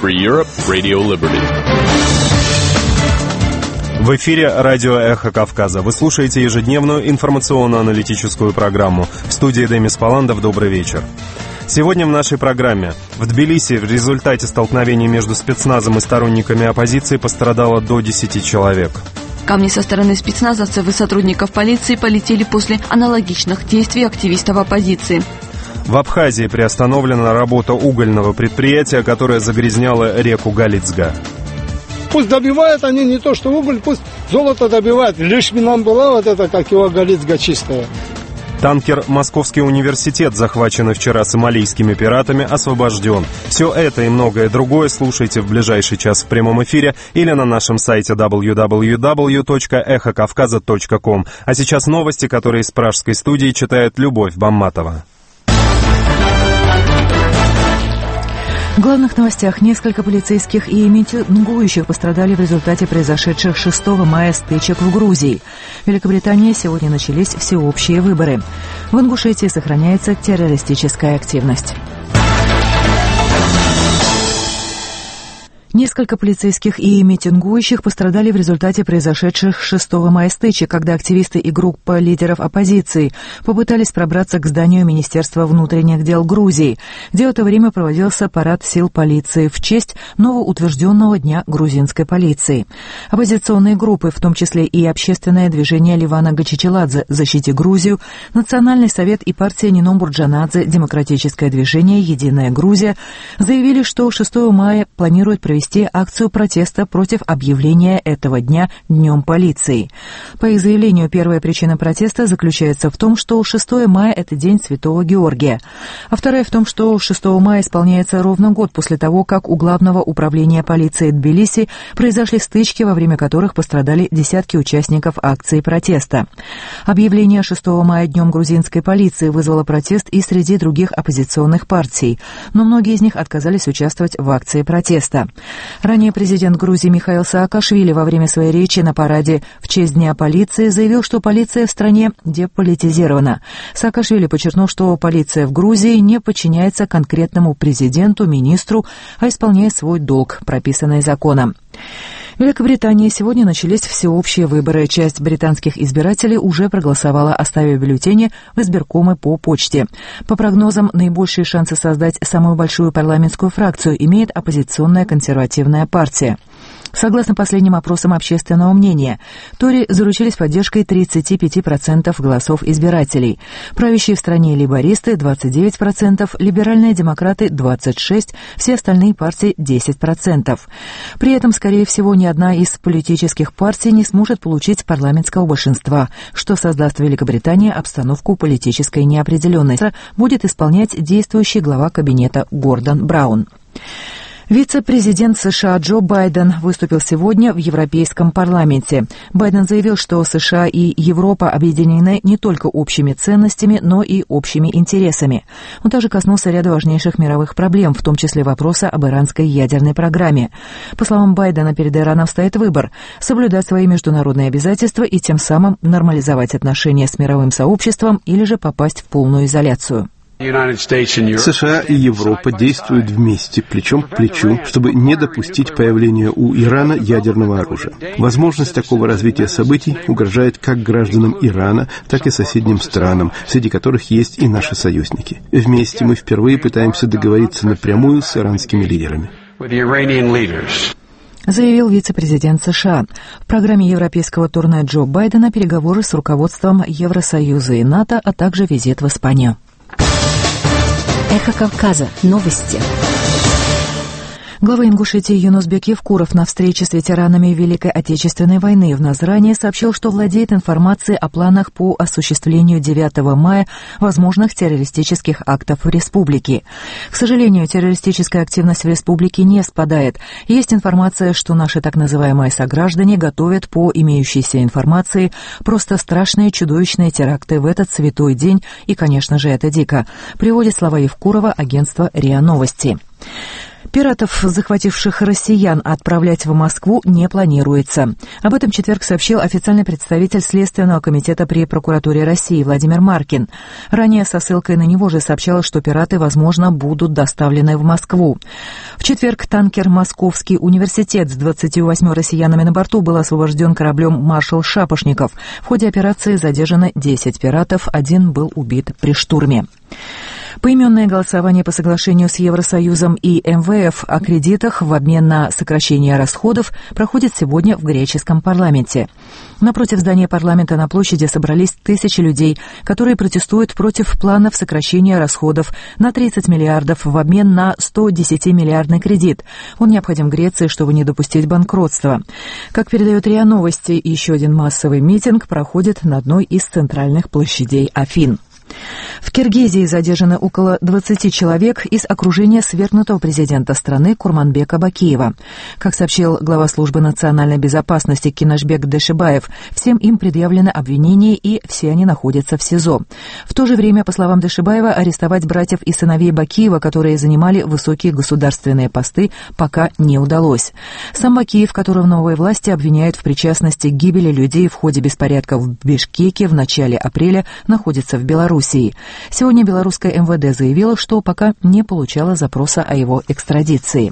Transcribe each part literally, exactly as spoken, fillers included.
Free Europe, Radio Liberty. В эфире радио «Эхо Кавказа». Вы слушаете ежедневную информационно-аналитическую программу. В студии Демис Паландов. Добрый вечер. Сегодня в нашей программе. В Тбилиси в результате столкновений между спецназом и сторонниками оппозиции пострадало до десяти человек. Камни со стороны спецназовцев и сотрудников полиции полетели после аналогичных действий активистов оппозиции. В Абхазии приостановлена работа угольного предприятия, которое загрязняло реку Галицга. Пусть добивают они не то, что уголь, пусть золото добивают. Лишь бы нам была вот эта, как его, Галицга чистая. Танкер «Московский университет», захваченный вчера сомалийскими пиратами, освобожден. Все это и многое другое слушайте в ближайший час в прямом эфире или на нашем сайте дабл ю дабл ю дабл ю точка эхо кавказа точка ком. А сейчас новости, которые из пражской студии читает Любовь Бамматова. В главных новостях: несколько полицейских и митингующих пострадали в результате произошедших шестого мая стычек в Грузии. В Великобритании сегодня начались всеобщие выборы. В Ингушетии сохраняется террористическая активность. Несколько полицейских и митингующих пострадали в результате произошедших шестого мая стычек, когда активисты и группа лидеров оппозиции попытались пробраться к зданию Министерства внутренних дел Грузии, где в это время проводился парад сил полиции в честь новоутвержденного Дня грузинской полиции. Оппозиционные группы, в том числе и общественное движение Ливана Гачичеладзе «Защити Грузию», Национальный совет и партия Нином Бурджанадзе «Демократическое движение Единая Грузия», заявили, что шестого мая планируют провести акцию протеста против объявления этого дня Днем полиции. По их заявлению, первая причина протеста заключается в том, что шестого мая – это День Святого Георгия, а вторая в том, что шестого мая исполняется ровно год после того, как у Главного управления полиции Тбилиси произошли стычки, во время которых пострадали десятки участников акции протеста. Объявление шестого мая Днем грузинской полиции вызвало протест и среди других оппозиционных партий, но многие из них отказались участвовать в акции протеста. Ранее президент Грузии Михаил Саакашвили во время своей речи на параде в честь Дня полиции заявил, что полиция в стране деполитизирована. Саакашвили подчеркнул, что полиция в Грузии не подчиняется конкретному президенту, министру, а исполняет свой долг, прописанный законом. В Великобритании сегодня начались всеобщие выборы. Часть британских избирателей уже проголосовала, оставив бюллетени в избиркомы по почте. По прогнозам, наибольшие шансы создать самую большую парламентскую фракцию имеет оппозиционная консервативная партия. Согласно последним опросам общественного мнения, Тори заручились поддержкой тридцать пять процентов голосов избирателей. Правящие в стране лейбористы – двадцать девять процентов, либеральные демократы – двадцать шесть процентов, все остальные партии – десять процентов. При этом, скорее всего, ни одна из политических партий не сможет получить парламентского большинства, что создаст в Великобритании обстановку политической неопределенности, будет исполнять действующий глава кабинета Гордон Браун. Вице-президент США Джо Байден выступил сегодня в Европейском парламенте. Байден заявил, что США и Европа объединены не только общими ценностями, но и общими интересами. Он также коснулся ряда важнейших мировых проблем, в том числе вопроса об иранской ядерной программе. По словам Байдена, перед Ираном стоит выбор – соблюдать свои международные обязательства и тем самым нормализовать отношения с мировым сообществом или же попасть в полную изоляцию. США и Европа действуют вместе, плечом к плечу, чтобы не допустить появления у Ирана ядерного оружия. Возможность такого развития событий угрожает как гражданам Ирана, так и соседним странам, среди которых есть и наши союзники. Вместе мы впервые пытаемся договориться напрямую с иранскими лидерами. Заявил вице-президент США. В программе европейского турне Джо Байдена переговоры с руководством Евросоюза и НАТО, а также визит в Испанию. Эхо Кавказа. Новости. Глава Ингушетии Юнусбек Евкуров на встрече с ветеранами Великой Отечественной войны в Назране сообщил, что владеет информацией о планах по осуществлению девятого мая возможных террористических актов в республике. К сожалению, террористическая активность в республике не спадает. Есть информация, что наши так называемые сограждане готовят по имеющейся информации просто страшные чудовищные теракты в этот святой день, и, конечно же, это дико, приводит слова Евкурова агентство РИА Новости. Пиратов, захвативших россиян, отправлять в Москву не планируется. Об этом в четверг сообщил официальный представитель Следственного комитета при прокуратуре России Владимир Маркин. Ранее со ссылкой на него же сообщалось, что пираты, возможно, будут доставлены в Москву. В четверг танкер «Московский университет» с двадцатью восьмью россиянами на борту был освобожден кораблем «Маршал Шапошников». В ходе операции задержаны десять пиратов, один был убит при штурме. Поименное голосование по соглашению с Евросоюзом и эм вэ эф о кредитах в обмен на сокращение расходов проходит сегодня в греческом парламенте. Напротив здания парламента на площади собрались тысячи людей, которые протестуют против планов сокращения расходов на тридцать миллиардов в обмен на сто десятимиллиардный кредит. Он необходим Греции, чтобы не допустить банкротства. Как передает РИА Новости, еще один массовый митинг проходит на одной из центральных площадей Афин. В Киргизии задержаны около двадцати человек из окружения свергнутого президента страны Курманбека Бакиева. Как сообщил глава службы национальной безопасности Кинашбек Дэшебаев, всем им предъявлено обвинение, и все они находятся в СИЗО. В то же время, по словам Дэшебаева, арестовать братьев и сыновей Бакиева, которые занимали высокие государственные посты, пока не удалось. Сам Бакиев, которого новые власти обвиняют в причастности к гибели людей в ходе беспорядков в Бишкеке в начале апреля, находится в Беларуси. Сегодня белорусское эм вэ дэ заявило, что пока не получало запроса о его экстрадиции.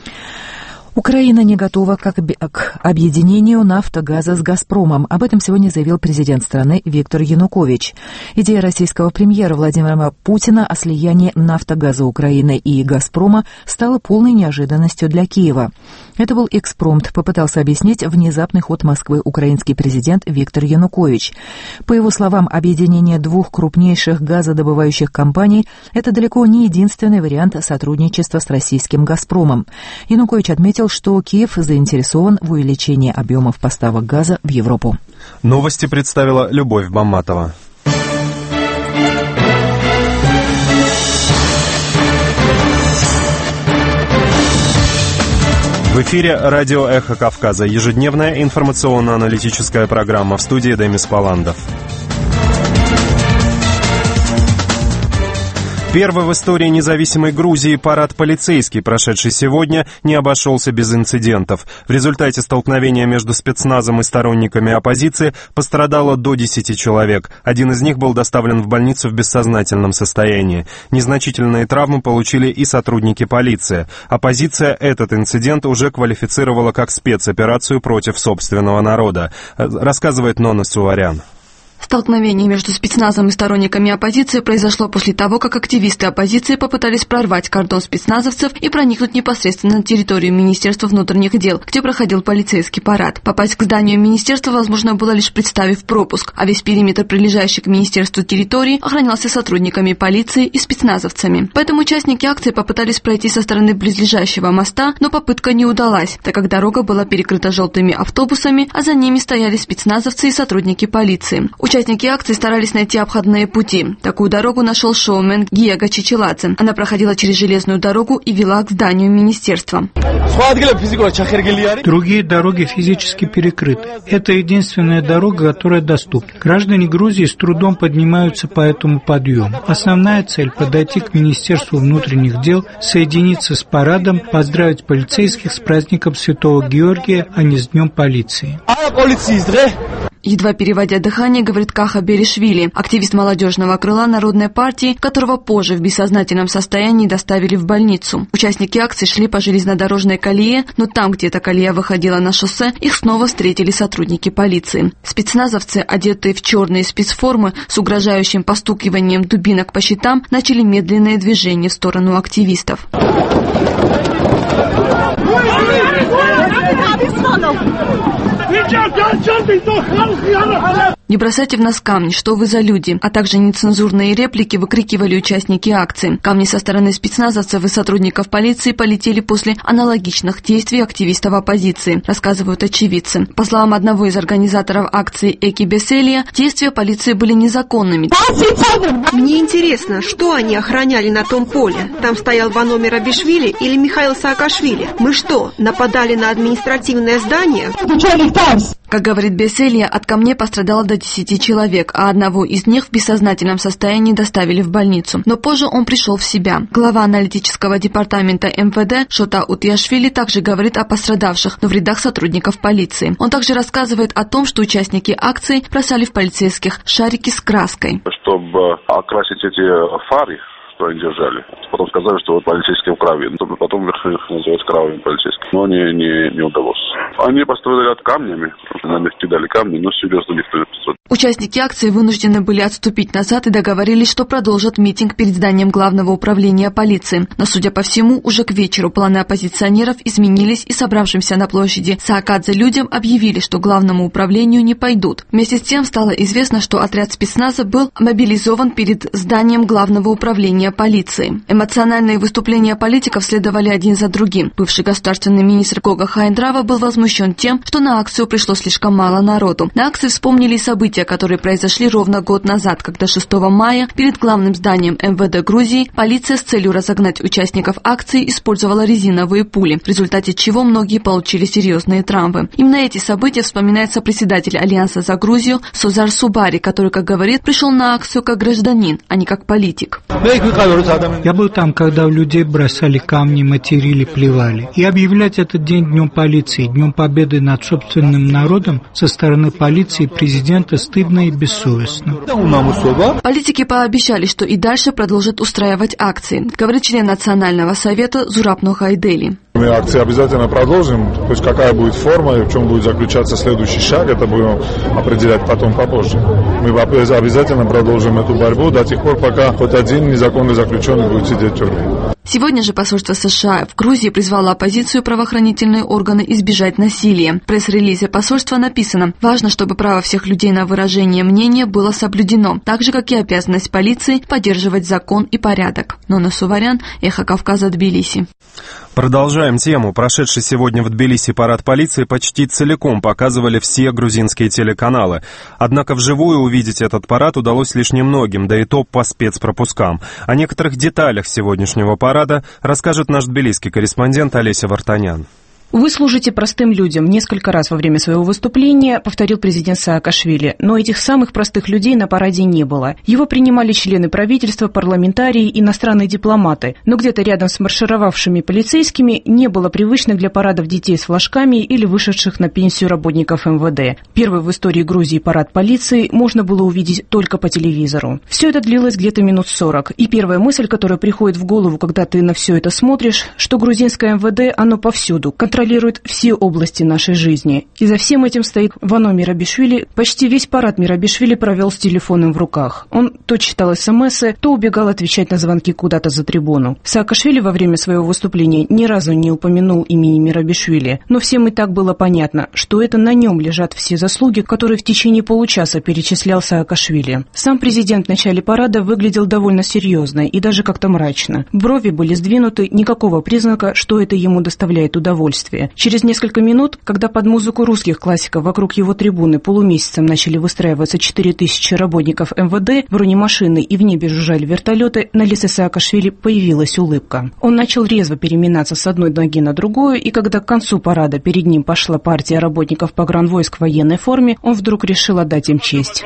Украина не готова к объединению «Нафтогаза» с «Газпромом». Об этом сегодня заявил президент страны Виктор Янукович. Идея российского премьера Владимира Путина о слиянии «Нафтогаза» Украины и «Газпрома» стала полной неожиданностью для Киева. Это был экспромт, попытался объяснить внезапный ход Москвы украинский президент Виктор Янукович. По его словам, объединение двух крупнейших газодобывающих компаний – это далеко не единственный вариант сотрудничества с российским «Газпромом». Янукович отметил, что Киев заинтересован в увеличении объемов поставок газа в Европу. Новости представила Любовь Бамматова. В эфире радио «Эхо Кавказа». Ежедневная информационно-аналитическая программа. В студии Демис Паландов. Первый в истории независимой Грузии парад полицейский, прошедший сегодня, не обошелся без инцидентов. В результате столкновения между спецназом и сторонниками оппозиции пострадало до десяти человек. Один из них был доставлен в больницу в бессознательном состоянии. Незначительные травмы получили и сотрудники полиции. Оппозиция этот инцидент уже квалифицировала как спецоперацию против собственного народа, рассказывает Нона Суварян. Столкновение между спецназом и сторонниками оппозиции произошло после того, как активисты оппозиции попытались прорвать кордон спецназовцев и проникнуть непосредственно на территорию Министерства внутренних дел, где проходил полицейский парад. Попасть к зданию министерства возможно было лишь представив пропуск, а весь периметр, прилежащий к министерству территории, охранялся сотрудниками полиции и спецназовцами. Поэтому участники акции попытались пройти со стороны близлежащего моста, но попытка не удалась, так как дорога была перекрыта желтыми автобусами, а за ними стояли спецназовцы и сотрудники полиции. Участники акции старались найти обходные пути. Такую дорогу нашел шоумен Гиага Чичеладзе. Она проходила через железную дорогу и вела к зданию министерства. Другие дороги физически перекрыты. Это единственная дорога, которая доступна. Граждане Грузии с трудом поднимаются по этому подъему. Основная цель – подойти к Министерству внутренних дел, соединиться с парадом, поздравить полицейских с праздником Святого Георгия, а не с Днем полиции. Едва переводя дыхание, говорит Каха Беришвили, активист молодежного крыла Народной партии, которого позже в бессознательном состоянии доставили в больницу. Участники акции шли по железнодорожной колее, но там, где эта колея выходила на шоссе, их снова встретили сотрудники полиции. Спецназовцы, одетые в черные спецформы, с угрожающим постукиванием дубинок по щитам, начали медленное движение в сторону активистов. «Не бросайте в нас камни, что вы за люди», а также нецензурные реплики выкрикивали участники акции. Камни со стороны спецназовцев и сотрудников полиции полетели после аналогичных действий активистов оппозиции, рассказывают очевидцы. По словам одного из организаторов акции Эки Беселия, действия полиции были незаконными. Мне интересно, что они охраняли на том поле? Там стоял Вано Мерабишвили или Михаил Саакашвили? Мы что, нападали на административное здание? Как говорит Беселья, от камней пострадало до десяти человек, а одного из них в бессознательном состоянии доставили в больницу. Но позже он пришел в себя. Глава аналитического департамента эм вэ дэ Шота Утияшвили также говорит о пострадавших, но в рядах сотрудников полиции. Он также рассказывает о том, что участники акции бросали в полицейских шарики с краской. Чтобы окрасить эти фары, что они держали. Потом сказали, что вот полицейские в крови. Потом их называют кровавыми полицейскими. Но не, не, не удалось. Они пострадали от камнями. На них кидали камни, но серьезно никто не пострадал. Участники акции вынуждены были отступить назад и договорились, что продолжат митинг перед зданием главного управления полиции. Но, судя по всему, уже к вечеру планы оппозиционеров изменились, и собравшимся на площади Саакадзе людям объявили, что к главному управлению не пойдут. Вместе с тем стало известно, что отряд спецназа был мобилизован перед зданием главного управления полиции. Эмоциональные выступления политиков следовали один за другим. Бывший государственный министр Гога Хайндрава был возмущен тем, что на акцию пришло слишком мало народу. На акции вспомнили события, которые произошли ровно год назад, когда шестого мая перед главным зданием эм вэ дэ Грузии полиция с целью разогнать участников акции использовала резиновые пули, в результате чего многие получили серьезные травмы. Именно эти события вспоминается председатель Альянса за Грузию Созар Субари, который, как говорит, пришел на акцию как гражданин, а не как политик. Я был там, когда у людей бросали камни, материли, плевали. И объявлять этот день днем полиции, днем победы над собственным народом со стороны полиции и президента стыдно и бессовестно. Политики пообещали, что и дальше продолжат устраивать акции, говорит член Национального совета Зураб Нохайдели. Мы акции обязательно продолжим, то есть какая будет форма и в чем будет заключаться следующий шаг, это будем определять потом попозже. Мы обязательно продолжим эту борьбу до тех пор, пока хоть один незаконный заключенный будет сидеть в тюрьме. Сегодня же посольство США в Грузии призвало оппозицию и правоохранительные органы избежать насилия. В пресс-релизе посольства написано: «Важно, чтобы право всех людей на выражение мнения было соблюдено, так же, как и обязанность полиции поддерживать закон и порядок». Нона Суварян, Эхо Кавказа, Тбилиси. Продолжаем тему. Прошедший сегодня в Тбилиси парад полиции почти целиком показывали все грузинские телеканалы. Однако вживую увидеть этот парад удалось лишь немногим, да и то по спецпропускам. О некоторых деталях сегодняшнего парада расскажет наш тбилисский корреспондент Олеся Вартанян. «Вы служите простым людям», несколько раз во время своего выступления повторил президент Саакашвили. Но этих самых простых людей на параде не было. Его принимали члены правительства, парламентарии, иностранные дипломаты. Но где-то рядом с маршировавшими полицейскими не было привычных для парадов детей с флажками или вышедших на пенсию работников эм вэ дэ. Первый в истории Грузии парад полиции можно было увидеть только по телевизору. Все это длилось где-то минут сорок. И первая мысль, которая приходит в голову, когда ты на все это смотришь, что грузинское эм вэ дэ, оно повсюду, контролирует все области нашей жизни. И за всем этим стоит Вано Мерабишвили. Почти весь парад Мерабишвили провел с телефоном в руках. Он то читал эс-эм-эсы, то убегал отвечать на звонки куда-то за трибуну. Саакашвили во время своего выступления ни разу не упомянул имени Мерабишвили, но всем и так было понятно, что это на нем лежат все заслуги, которые в течение получаса перечислял Саакашвили. Сам президент в начале парада выглядел довольно серьезно и даже как-то мрачно. Брови были сдвинуты, никакого признака, что это ему доставляет удовольствие. Через несколько минут, когда под музыку русских классиков вокруг его трибуны полумесяцем начали выстраиваться четыре тысячи работников эм вэ дэ, бронемашины и в небе жужжали вертолеты, на лице Саакашвили появилась улыбка. Он начал резво переминаться с одной ноги на другую, и когда к концу парада перед ним пошла партия работников погранвойск в военной форме, он вдруг решил отдать им честь.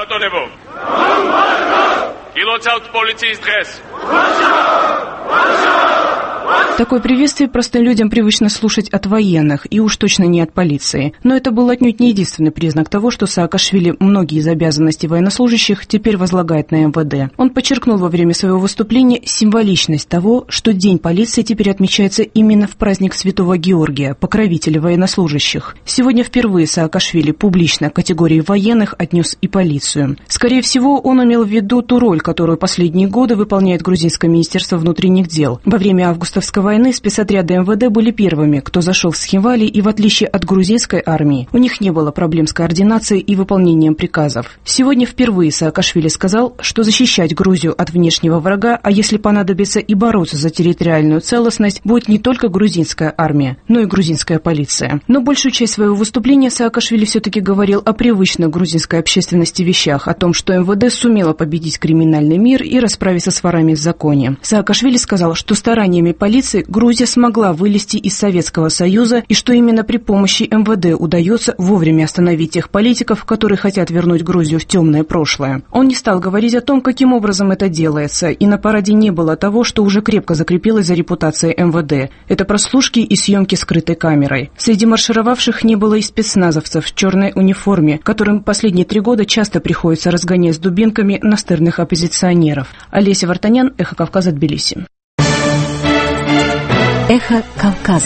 Такое приветствие простым людям привычно слушать от военных, и уж точно не от полиции. Но это был отнюдь не единственный признак того, что Саакашвили многие из обязанностей военнослужащих теперь возлагает на эм вэ дэ. Он подчеркнул во время своего выступления символичность того, что День полиции теперь отмечается именно в праздник Святого Георгия, покровителя военнослужащих. Сегодня впервые Саакашвили публично к категории военных отнес и полицию. Скорее всего, он имел в виду ту роль, которую последние годы выполняет грузинское министерство внутренних дел. Во время августовской войны спецотряды эм вэ дэ были первыми, кто зашел в Схинвали, и в отличие от грузинской армии, у них не было проблем с координацией и выполнением приказов. Сегодня впервые Саакашвили сказал, что защищать Грузию от внешнего врага, а если понадобится и бороться за территориальную целостность, будет не только грузинская армия, но и грузинская полиция. Но большую часть своего выступления Саакашвили все-таки говорил о привычных грузинской общественности вещах, о том, что эм вэ дэ сумела победить криминальный мир и расправиться с ворами в законе. Саакашвили сказал, что стараниями полиции столицы, Грузия смогла вылезти из Советского Союза и что именно при помощи эм вэ дэ удается вовремя остановить тех политиков, которые хотят вернуть Грузию в темное прошлое. Он не стал говорить о том, каким образом это делается, и на параде не было того, что уже крепко закрепилось за репутацией эм вэ дэ. Это прослушки и съемки скрытой камерой. Среди маршировавших не было и спецназовцев в черной униформе, которым последние три года часто приходится разгонять с дубинками настырных оппозиционеров. Олеся Вартанян, Эхо Кавказа, Тбилиси. Эхо Кавказа.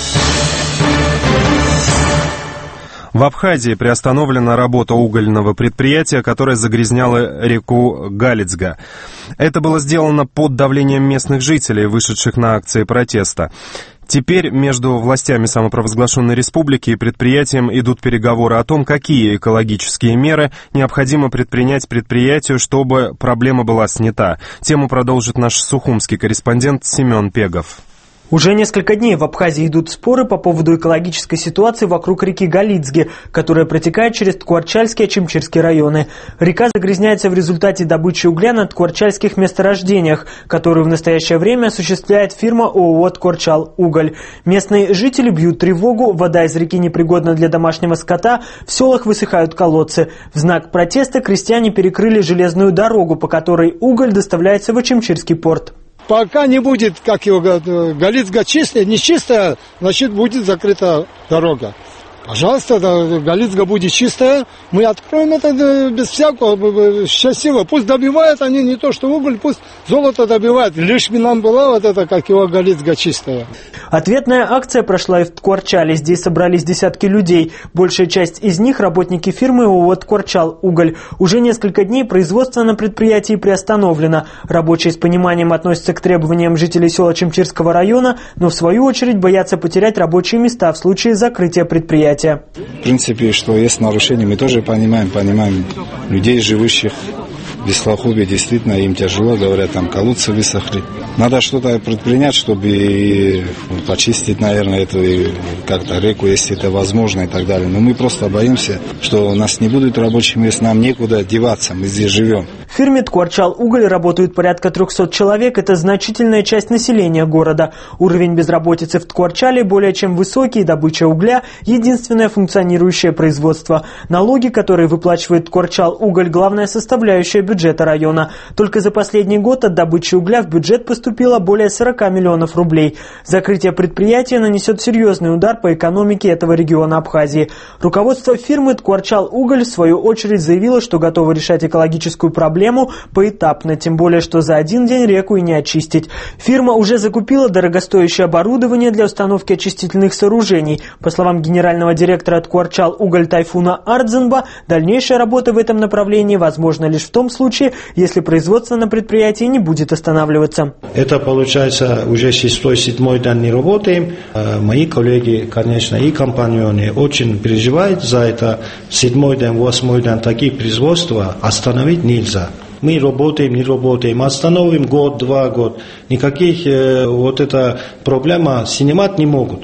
В Абхазии приостановлена работа угольного предприятия, которое загрязняло реку Галицга. Это было сделано под давлением местных жителей, вышедших на акции протеста. Теперь между властями самопровозглашенной республики и предприятием идут переговоры о том, какие экологические меры необходимо предпринять предприятию, чтобы проблема была снята. Тему продолжит наш сухумский корреспондент Семен Пегов. Уже несколько дней в Абхазии идут споры по поводу экологической ситуации вокруг реки Галицги, которая протекает через Ткуарчальский и Ачимчирский районы. Река загрязняется в результате добычи угля на ткуарчальских месторождениях, которую в настоящее время осуществляет фирма ООО «Ткуарчал Уголь». Местные жители бьют тревогу, вода из реки непригодна для домашнего скота, в селах высыхают колодцы. В знак протеста крестьяне перекрыли железную дорогу, по которой уголь доставляется в Ачимчирский порт. Пока не будет, как его говорят, Галицга чистая, не чистая, значит будет закрыта дорога. Пожалуйста, Галицга будет чистая, мы откроем это без всякого счастливого. Пусть добивают они не то, что уголь, пусть золото добивают. Лишь бы нам была вот это, как его Галицга чистая. Ответная акция прошла и в Ткуарчале. Здесь собрались десятки людей. Большая часть из них работники фирмы ООО «Ткуарчал Уголь». Уже несколько дней производство на предприятии приостановлено. Рабочие с пониманием относятся к требованиям жителей села Ачимчирского района, но в свою очередь боятся потерять рабочие места в случае закрытия предприятия. В принципе, что есть нарушения, мы тоже понимаем, понимаем людей, живущих в Беслахубе, действительно, им тяжело, говорят, там колодцы высохли. Надо что-то предпринять, чтобы почистить, наверное, эту как-то реку, если это возможно и так далее. Но мы просто боимся, что у нас не будет рабочих мест, нам некуда деваться, мы здесь живем. В фирме «Ткуарчал Уголь» работают порядка трехсот человек. Это значительная часть населения города. Уровень безработицы в Ткуарчале более чем высокий, добыча угля – единственное функционирующее производство. Налоги, которые выплачивает «Ткуарчал Уголь», главная составляющая бюджета района. Только за последний год от добычи угля в бюджет поступило более сорока миллионов рублей. Закрытие предприятия нанесет серьезный удар по экономике этого региона Абхазии. Руководство фирмы «Ткуарчал Уголь» в свою очередь заявило, что готово решать экологическую проблему поэтапно, тем более, что за один день реку и не очистить. Фирма уже закупила дорогостоящее оборудование для установки очистительных сооружений. По словам генерального директора «Ткуарчал Уголь» Тайфуна Ардзенба, дальнейшая работа в этом направлении возможна лишь в том случае, если производство на предприятии не будет останавливаться. Это получается уже шестой-седьмой день не работаем. Мои коллеги, конечно, и компаньоны очень переживают за это. Седьмой день, восьмой день такие производства остановить нельзя. Мы работаем, не работаем, остановим год, два года. Никаких э, вот эта проблема снимать не могут.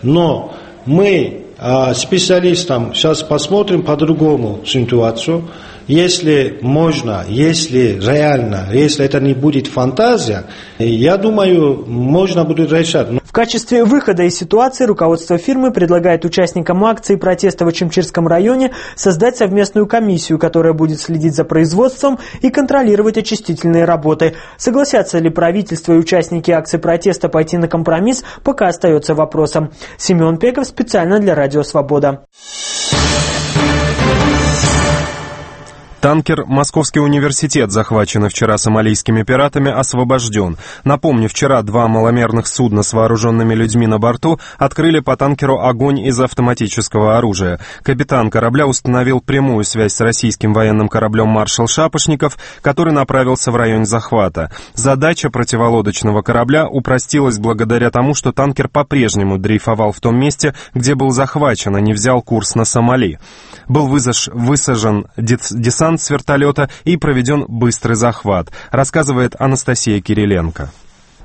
Но мы э, специалистам сейчас посмотрим по-другому ситуацию. Если можно, если реально, если это не будет фантазия, я думаю, можно будет решать. В качестве выхода из ситуации руководство фирмы предлагает участникам акции протеста в Ачимчирском районе создать совместную комиссию, которая будет следить за производством и контролировать очистительные работы. Согласятся ли правительство и участники акции протеста пойти на компромисс, пока остается вопросом. Семен Пеков специально для Радио Свобода. Танкер «Московский университет», захваченный вчера сомалийскими пиратами, освобожден. Напомню, вчера два маломерных судна с вооруженными людьми на борту открыли по танкеру огонь из автоматического оружия. Капитан корабля установил прямую связь с российским военным кораблем «Маршал Шапошников», который направился в район захвата. Задача противолодочного корабля упростилась благодаря тому, что танкер по-прежнему дрейфовал в том месте, где был захвачен, а не взял курс на Сомали. Был высаж... высажен десант с вертолета и проведен быстрый захват, рассказывает Анастасия Кириленко.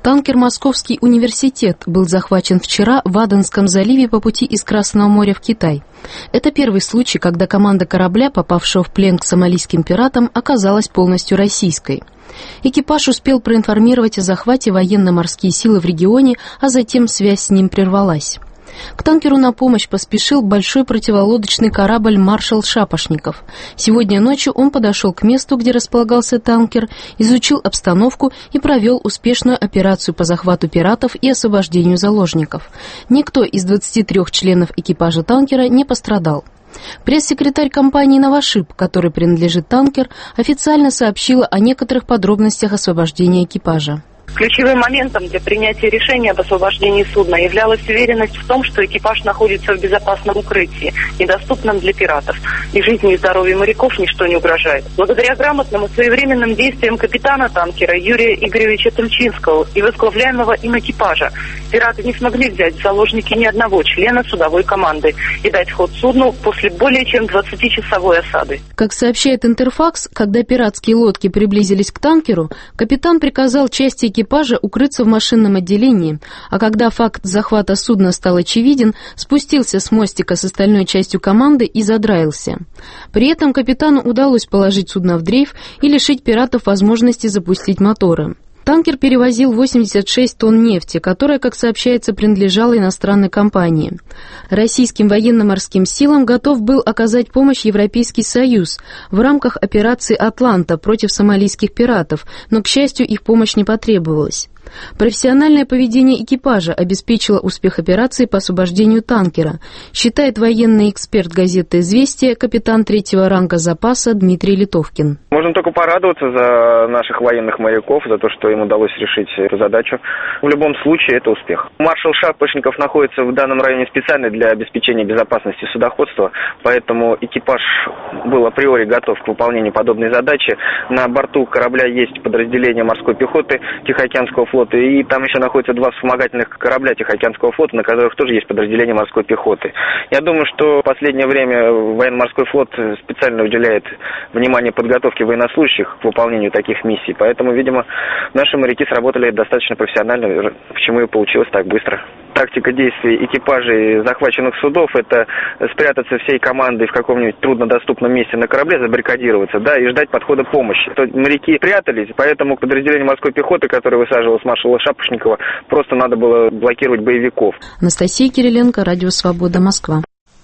Танкер «Московский университет» был захвачен вчера в Аденском заливе по пути из Красного моря в Китай. Это первый случай, когда команда корабля, попавшего в плен к сомалийским пиратам, оказалась полностью российской. Экипаж успел проинформировать о захвате военно-морские силы в регионе, а затем связь с ним прервалась. К танкеру на помощь поспешил большой противолодочный корабль «Маршал Шапошников». Сегодня ночью он подошел к месту, где располагался танкер, изучил обстановку и провел успешную операцию по захвату пиратов и освобождению заложников. Никто из двадцати трёх членов экипажа танкера не пострадал. Пресс-секретарь компании «Новошип», которой принадлежит танкер, официально сообщила о некоторых подробностях освобождения экипажа. Ключевым моментом для принятия решения об освобождении судна являлась уверенность в том, что экипаж находится в безопасном укрытии, недоступном для пиратов, и жизни и здоровью моряков ничто не угрожает. Благодаря грамотным и своевременным действиям капитана танкера Юрия Игоревича Тульчинского и возглавляемого им экипажа, пираты не смогли взять в заложники ни одного члена судовой команды и дать ход судну после более чем двадцатичасовой осады. Как сообщает Интерфакс, когда пиратские лодки приблизились к танкеру, капитан приказал части экипажа укрыться в машинном отделении, а когда факт захвата судна стал очевиден, спустился с мостика с остальной частью команды и задраился. При этом капитану удалось положить судно в дрейф и лишить пиратов возможности запустить моторы. Танкер перевозил восемьдесят шесть тонн нефти, которая, как сообщается, принадлежала иностранной компании. Российским военно-морским силам готов был оказать помощь Европейский Союз в рамках операции «Атланта» против сомалийских пиратов, но, к счастью, их помощь не потребовалась. Профессиональное поведение экипажа обеспечило успех операции по освобождению танкера, считает военный эксперт газеты «Известия», капитан третьего ранга запаса Дмитрий Литовкин. Можно только порадоваться за наших военных моряков, за то, что им удалось решить эту задачу. В любом случае, это успех. Маршал Шапошников находится в данном районе специально для обеспечения безопасности судоходства, поэтому экипаж был априори готов к выполнению подобной задачи. На борту корабля есть подразделение морской пехоты Тихоокеанского флота, и там еще находятся два вспомогательных корабля Тихоокеанского флота, на которых тоже есть подразделение морской пехоты. Я думаю, что в последнее время военно-морской флот специально уделяет внимание подготовке военнослужащих к выполнению таких миссий, поэтому, видимо, наши моряки сработали достаточно профессионально, почему и получилось так быстро. Тактика действий экипажей захваченных судов – это спрятаться всей командой в каком-нибудь труднодоступном месте на корабле, забаррикадироваться, да, и ждать подхода помощи. То моряки прятались, поэтому к подразделению морской пехоты, которое высаживалось маршала Шапошникова, просто надо было блокировать боевиков. Анастасия Кириленко, Радио Свобода, Москва.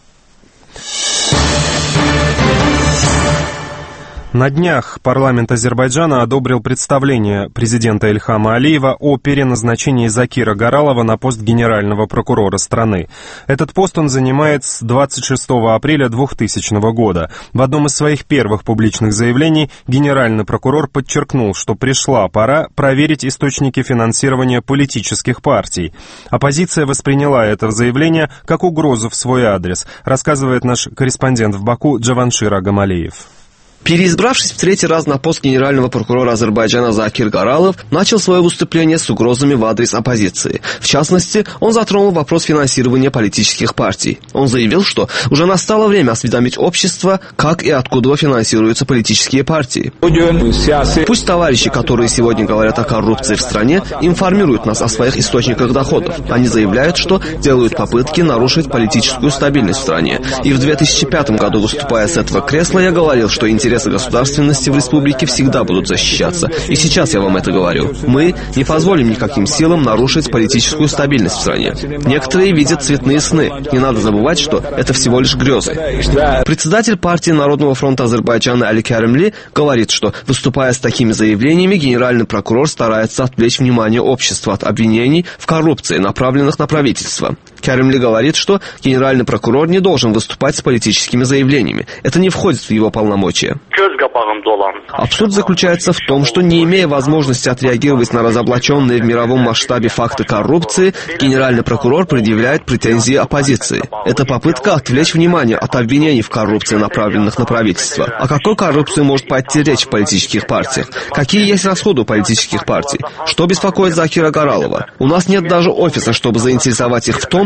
На днях парламент Азербайджана одобрил представление президента Ильхама Алиева о переназначении Закира Горалова на пост генерального прокурора страны. Этот пост он занимает с двадцать шестого апреля двухтысячного года. В одном из своих первых публичных заявлений генеральный прокурор подчеркнул, что пришла пора проверить источники финансирования политических партий. Оппозиция восприняла это заявление как угрозу в свой адрес, рассказывает наш корреспондент в Баку Джаваншир Агамалиев. Переизбравшись в третий раз на пост генерального прокурора Азербайджана Закир Горалов начал свое выступление с угрозами в адрес оппозиции. В частности, он затронул вопрос финансирования политических партий. Он заявил, что уже настало время осведомить общество, как и откуда финансируются политические партии. Пусть товарищи, которые сегодня говорят о коррупции в стране, информируют нас о своих источниках доходов. Они заявляют, что делают попытки нарушить политическую стабильность в стране. И в две тысячи пятом году, выступая с этого кресла, я говорил, что интересы Интересы государственности в республике всегда будут защищаться. И сейчас я вам это говорю. Мы не позволим никаким силам нарушить политическую стабильность в стране. Некоторые видят цветные сны. Не надо забывать, что это всего лишь грезы. Председатель партии Народного фронта Азербайджана Али Каримли говорит, что, выступая с такими заявлениями, генеральный прокурор старается отвлечь внимание общества от обвинений в коррупции, направленных на правительство. Каримли говорит, что генеральный прокурор не должен выступать с политическими заявлениями. Это не входит в его полномочия. Абсурд заключается в том, что, не имея возможности отреагировать на разоблаченные в мировом масштабе факты коррупции, генеральный прокурор предъявляет претензии оппозиции. Это попытка отвлечь внимание от обвинений в коррупции, направленных на правительство. О какой коррупции может пойти речь в политических партиях? Какие есть расходы у политических партий? Что беспокоит Закира Горалова? У нас нет даже офиса, чтобы заинтересовать их в том,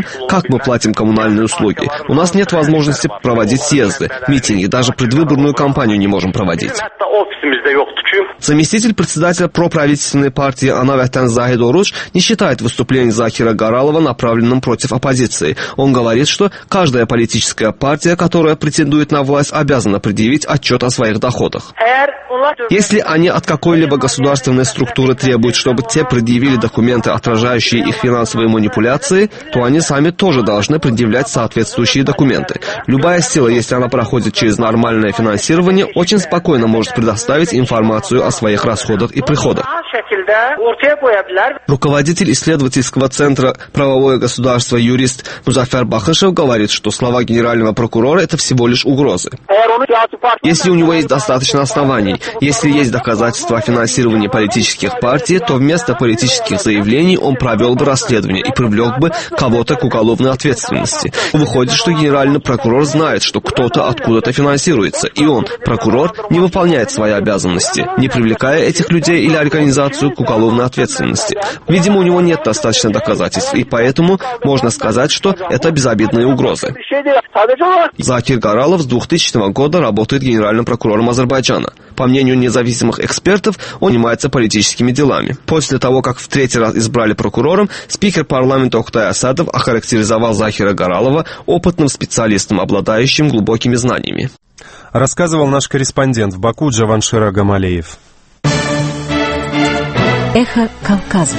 как мы платим коммунальные услуги. У нас нет возможности проводить съезды, митинги, даже предвыборную кампанию не можем проводить. Заместитель председателя проправительственной партии «Ана Ватан» Захид Оруч не считает выступление Закира Гаралова направленным против оппозиции. Он говорит, что каждая политическая партия, которая претендует на власть, обязана предъявить отчет о своих доходах. Если они от какой-либо государственной структуры требуют, чтобы те предъявили документы, отражающие их финансовые манипуляции, то они сами тоже должны предъявлять соответствующие документы. Любая сила, если она проходит через нормальное финансирование, очень спокойно может предоставить информацию о своих расходах и приходах. Руководитель исследовательского центра «Правовое государство» юрист Музаффар Бахышев говорит, что слова генерального прокурора – это всего лишь угрозы. Если у него есть достаточно оснований, если есть доказательства о финансировании политических партий, то вместо политических заявлений он провел бы расследование и привлек бы кого-то к уголовной ответственности. Выходит, что генеральный прокурор знает, что кто-то откуда-то финансируется, и он, прокурор, не выполняет свои обязанности, не привлекая этих людей или организацию к уголовной ответственности. Видимо, у него нет достаточно доказательств, и поэтому можно сказать, что это безобидные угрозы. Закир Гаралов с двухтысячного года работает генеральным прокурором Азербайджана. По мнению независимых экспертов, он занимается политическими делами. После того, как в третий раз избрали прокурором, спикер парламента Октай Асадов охарактеризовал Закира Гаралова опытным специалистом, обладающим глубокими знаниями. Рассказывал наш корреспондент в Баку Джаваншир Агамалеев. Эхо Кавказа.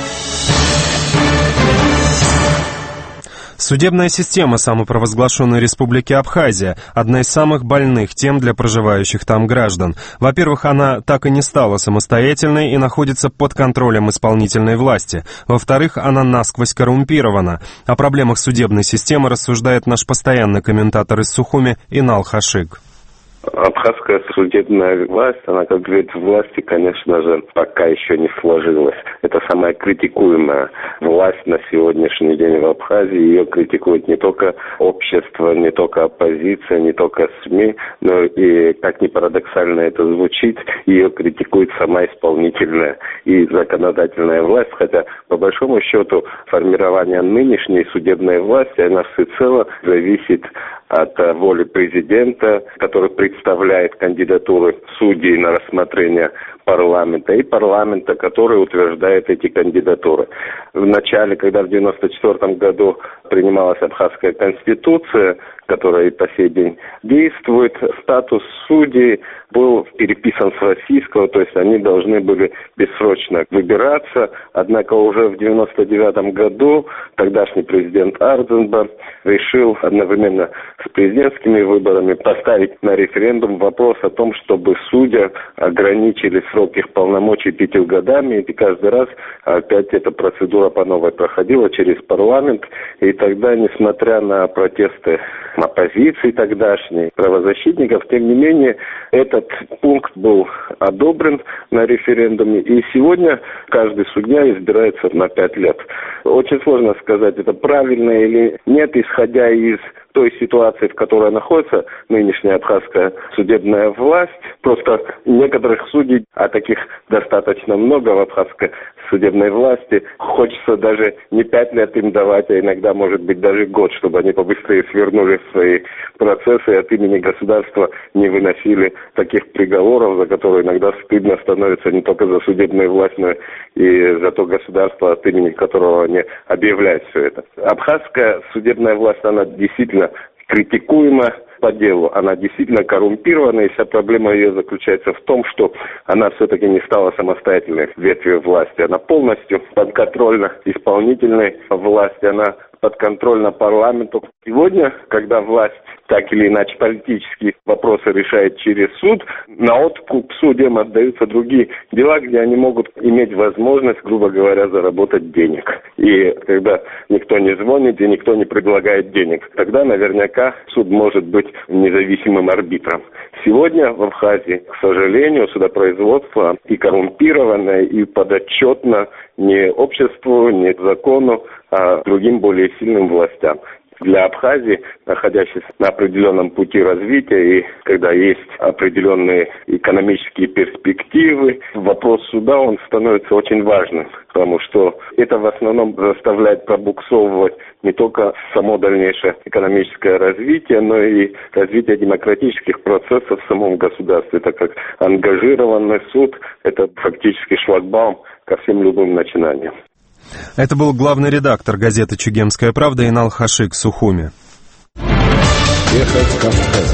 Судебная система самопровозглашенной Республики Абхазия – одна из самых больных тем для проживающих там граждан. Во-первых, она так и не стала самостоятельной и находится под контролем исполнительной власти. Во-вторых, она насквозь коррумпирована. О проблемах судебной системы рассуждает наш постоянный комментатор из Сухуми Инал Хашиг. Абхазская судебная власть, она как вид власти, конечно же, пока еще не сложилась. Это самая критикуемая власть на сегодняшний день в Абхазии. Ее критикует не только общество, не только оппозиция, не только СМИ, но и, как ни парадоксально это звучит, ее критикует сама исполнительная и законодательная власть. Хотя, по большому счету, формирование нынешней судебной власти, она всецело зависит от воли президента, который представляет кандидатуры судей на рассмотрение парламента, и парламента, который утверждает эти кандидатуры. В начале, когда в девяносто четвёртом году принималась Абхазская конституция, которая и по сей день действует, статус судей был переписан с российского, то есть они должны были бессрочно выбираться. Однако уже в девяносто девятом году тогдашний президент Ардзенберг решил одновременно с президентскими выборами поставить на референдум вопрос о том, чтобы судья ограничили срок их полномочий пятью годами, и каждый раз опять эта процедура по новой проходила через парламент, и тогда, несмотря на протесты оппозиции тогдашней, правозащитников, тем не менее, этот пункт был одобрен на референдуме, и сегодня каждый судья избирается на пять лет. Очень сложно сказать, это правильно или нет, исходя из той ситуации, в которой находится нынешняя абхазская судебная власть. Просто некоторых судей, а таких достаточно много в абхазской судебной власти, хочется даже не пять лет им давать, а иногда, может быть, даже год, чтобы они побыстрее свернули свои процессы и от имени государства не выносили таких приговоров, за которые иногда стыдно становится не только за судебную власть, но и за то государство, от имени которого они объявляют все это. Абхазская судебная власть, она действительно критикуема по делу, она действительно коррумпирована, и вся проблема ее заключается в том, что она все-таки не стала самостоятельной ветвью власти, она полностью подконтрольна исполнительной власти, она подконтрольна парламенту. Сегодня, когда власть так или иначе политические вопросы решает через суд, на откуп судьям отдаются другие дела, где они могут иметь возможность, грубо говоря, заработать денег. И когда никто не звонит и никто не предлагает денег, тогда наверняка суд может быть независимым арбитром. Сегодня в Абхазии, к сожалению, судопроизводство и коррумпированное, и подотчетно не обществу, не закону, а другим более сильным властям. для Абхазии, находящейся на определенном пути развития, и когда есть определенные экономические перспективы, вопрос суда, он становится очень важным, потому что это в основном заставляет пробуксовывать не только само дальнейшее экономическое развитие, но и развитие демократических процессов в самом государстве, так как ангажированный суд – это фактически шлагбаум ко всем любым начинаниям. Это был главный редактор газеты «Чегемская правда» Инал Хашик Сухуми. Эхо Кавказа.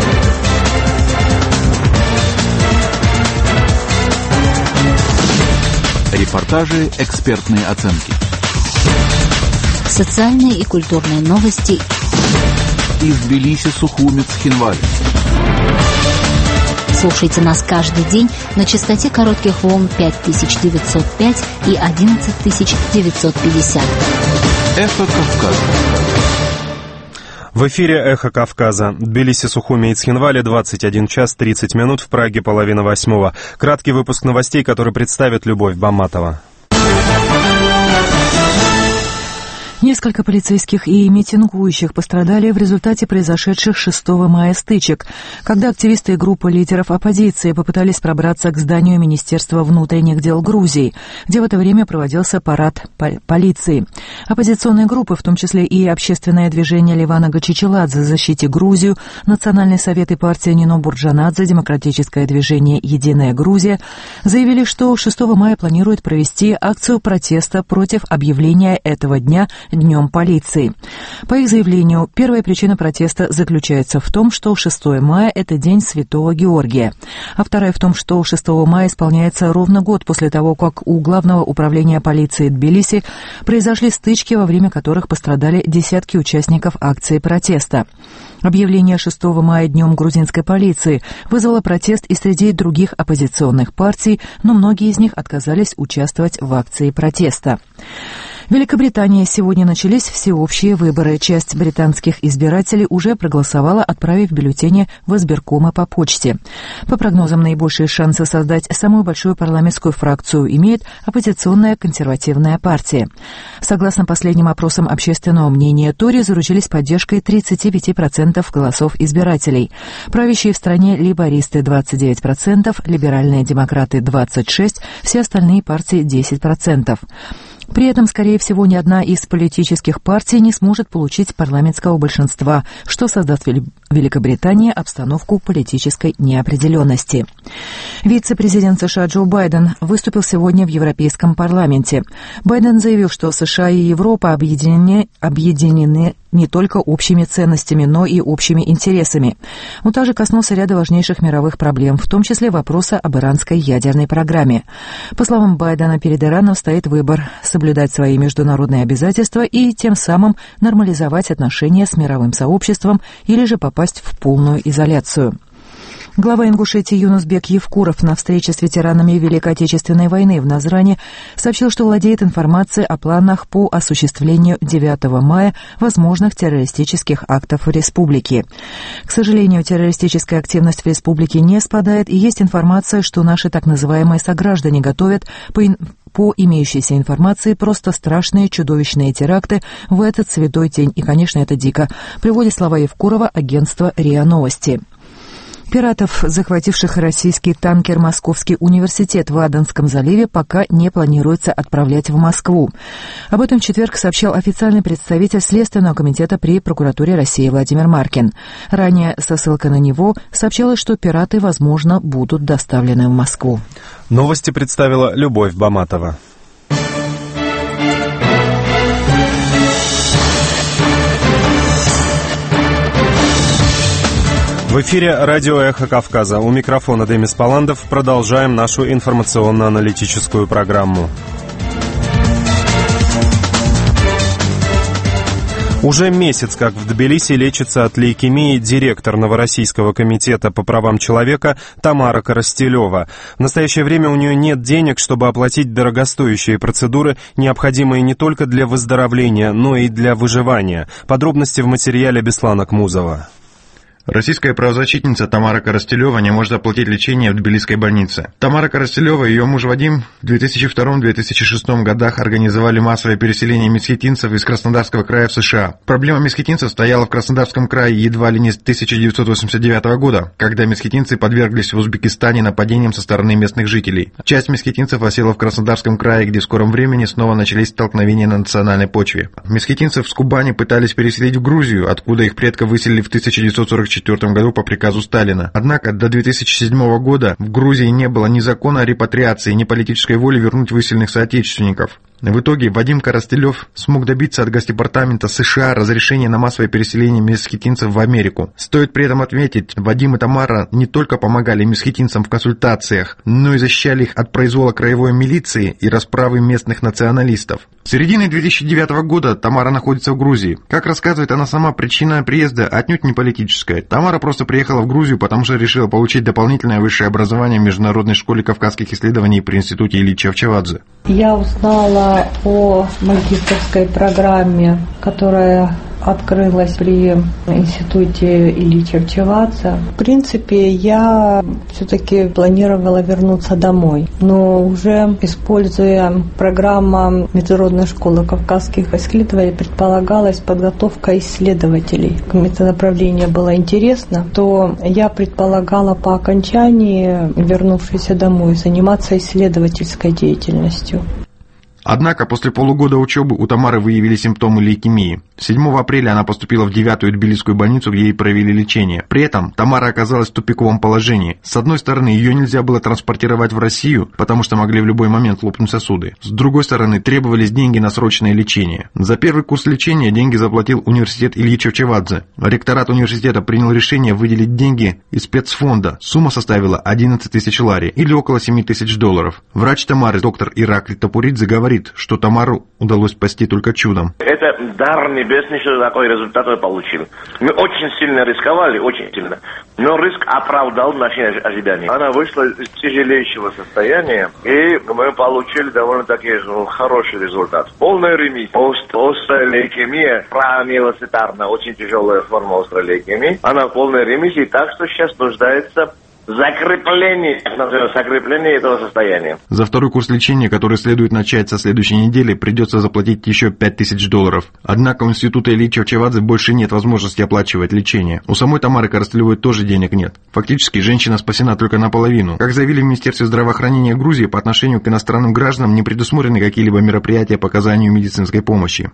Репортажи, экспертные оценки. Социальные и культурные новости. Из Тбилиси, Сухуми, Цхинвали. Слушайте нас каждый день на частоте коротких волн пять тысяч девятьсот пять и одиннадцать тысяч девятьсот пятьдесят. Эхо Кавказа. В эфире «Эхо Кавказа». Тбилиси, Сухуми и Цхинвали, двадцать один час тридцать минут, в Праге половина восьмого. Краткий выпуск новостей, который представит Любовь Баматова. Несколько полицейских и митингующих пострадали в результате произошедших шестого мая стычек, когда активисты и группа лидеров оппозиции попытались пробраться к зданию Министерства внутренних дел Грузии, где в это время проводился парад полиции. Оппозиционные группы, в том числе и общественное движение Левана Гачичеладзе «Защите Грузию», Национальный совет и партия Нино Бурджанадзе, демократическое движение «Единая Грузия», заявили, что шестого мая планируют провести акцию протеста против объявления этого дня Днем полиции. По их заявлению, первая причина протеста заключается в том, что шестого мая – это День Святого Георгия, а вторая в том, что шестого мая исполняется ровно год после того, как у Главного управления полиции Тбилиси произошли стычки, во время которых пострадали десятки участников акции протеста. Объявление шестого мая Днем грузинской полиции вызвало протест и среди других оппозиционных партий, но многие из них отказались участвовать в акции протеста. В Великобритании сегодня начались всеобщие выборы. Часть британских избирателей уже проголосовала, отправив бюллетени в избиркомы по почте. По прогнозам, наибольшие шансы создать самую большую парламентскую фракцию имеет оппозиционная консервативная партия. Согласно последним опросам общественного мнения, Тори заручились поддержкой тридцать пять процентов голосов избирателей. Правящие в стране лейбористы двадцать девять процентов, либеральные демократы двадцать шесть процентов, все остальные партии десять процентов. При этом, скорее всего, ни одна из политических партий не сможет получить парламентского большинства, что создаст в Великобритании обстановку политической неопределенности. Вице-президент США Джо Байден выступил сегодня в Европейском парламенте. Байден заявил, что США и Европа объединены, объединены не только общими ценностями, но и общими интересами. Он также коснулся ряда важнейших мировых проблем, в том числе вопроса об иранской ядерной программе. По словам Байдена, перед Ираном стоит выбор – соблюдать свои международные обязательства и тем самым нормализовать отношения с мировым сообществом или же попасть в полную изоляцию. Глава Ингушетии Юнусбек Евкуров на встрече с ветеранами Великой Отечественной войны в Назране сообщил, что владеет информацией о планах по осуществлению девятого мая возможных террористических актов в республике. К сожалению, террористическая активность в республике не спадает, и есть информация, что наши так называемые сограждане готовят по ин... по имеющейся информации просто страшные чудовищные теракты в этот святой день. И, конечно, это дико, приводит слова Евкурова агентство РИА Новости. Пиратов, захвативших российский танкер «Московский университет» в Аденском заливе, пока не планируется отправлять в Москву. Об этом в четверг сообщал официальный представитель Следственного комитета при прокуратуре России Владимир Маркин. Ранее со ссылкой на него сообщалось, что пираты, возможно, будут доставлены в Москву. Новости представила Любовь Баматова. В эфире радио «Эхо Кавказа». У микрофона Демис Паландов. Продолжаем нашу информационно-аналитическую программу. Уже месяц, как в Тбилиси лечится от лейкемии директор Новороссийского комитета по правам человека Тамара Коростелева. В настоящее время у нее нет денег, чтобы оплатить дорогостоящие процедуры, необходимые не только для выздоровления, но и для выживания. Подробности в материале Беслана Кмузова. Российская правозащитница Тамара Коростелева не может оплатить лечение в тбилисской больнице. Тамара Коростелева и ее муж Вадим в две тысячи втором — две тысячи шестом годах организовали массовое переселение месхетинцев из Краснодарского края в США. Проблема месхетинцев стояла в Краснодарском крае едва ли не с тысяча девятьсот восемьдесят девятого года, когда месхетинцы подверглись в Узбекистане нападениям со стороны местных жителей. Часть месхетинцев осела в Краснодарском крае, где в скором времени снова начались столкновения на национальной почве. Месхетинцев с Кубани пытались переселить в Грузию, откуда их предков выселили в тысяча девятьсот сорок четвёртом году по приказу Сталина. Однако до две тысячи седьмого года в Грузии не было ни закона о репатриации, ни политической воли вернуть выселенных соотечественников. В итоге Вадим Коростелев смог добиться от Госдепартамента США разрешения на массовое переселение месхетинцев в Америку. Стоит при этом отметить, Вадим и Тамара не только помогали месхетинцам в консультациях, но и защищали их от произвола краевой милиции и расправы местных националистов. С середины две тысячи девятого года Тамара находится в Грузии. Как рассказывает она сама, причина приезда отнюдь не политическая. Тамара просто приехала в Грузию, потому что решила получить дополнительное высшее образование в Международной школе кавказских исследований при институте Ильи Чавчавадзе. Я узнала о магистерской программе, которая открылась при институте Ильи Чавчавадзе. В принципе, я все-таки планировала вернуться домой, но уже используя программу Международной школы кавказских исследований, предполагалась подготовка исследователей. Это направление было интересно, то я предполагала по окончании, вернувшись домой, заниматься исследовательской деятельностью. Однако после полугода учебы у Тамары выявили симптомы лейкемии. седьмого апреля она поступила в девятую тбилисскую больницу, где ей провели лечение. При этом Тамара оказалась в тупиковом положении. С одной стороны, ее нельзя было транспортировать в Россию, потому что могли в любой момент лопнуть сосуды. С другой стороны, требовались деньги на срочное лечение. За первый курс лечения деньги заплатил университет Ильи Чавчавадзе. Ректорат университета принял решение выделить деньги из спецфонда. Сумма составила одиннадцать тысяч лари, или около семь тысяч долларов. Врач Тамары, доктор Ираклий Топуридзе, говорит, что Тамару удалось спасти только чудом. Это дар небесный, что такой результат мы получили. Мы очень сильно рисковали, очень сильно. Но риск оправдал наши ожидания. Она вышла из тяжелейшего состояния, и мы получили довольно-таки ну, хороший результат. Полная ремиссия. Острая лейкемия, промиелоцитарная, очень тяжелая форма острой лейкемии. Она в полной ремиссии, так что сейчас нуждается закрепление, так называемое, закрепление этого состояния. За второй курс лечения, который следует начать со следующей недели, придется заплатить еще пять тысяч долларов. Однако у института Ильи Чавчавадзе больше нет возможности оплачивать лечение. У самой Тамары Коростелевой тоже денег нет. Фактически, женщина спасена только наполовину. Как заявили в Министерстве здравоохранения Грузии, по отношению к иностранным гражданам не предусмотрены какие-либо мероприятия по оказанию медицинской помощи.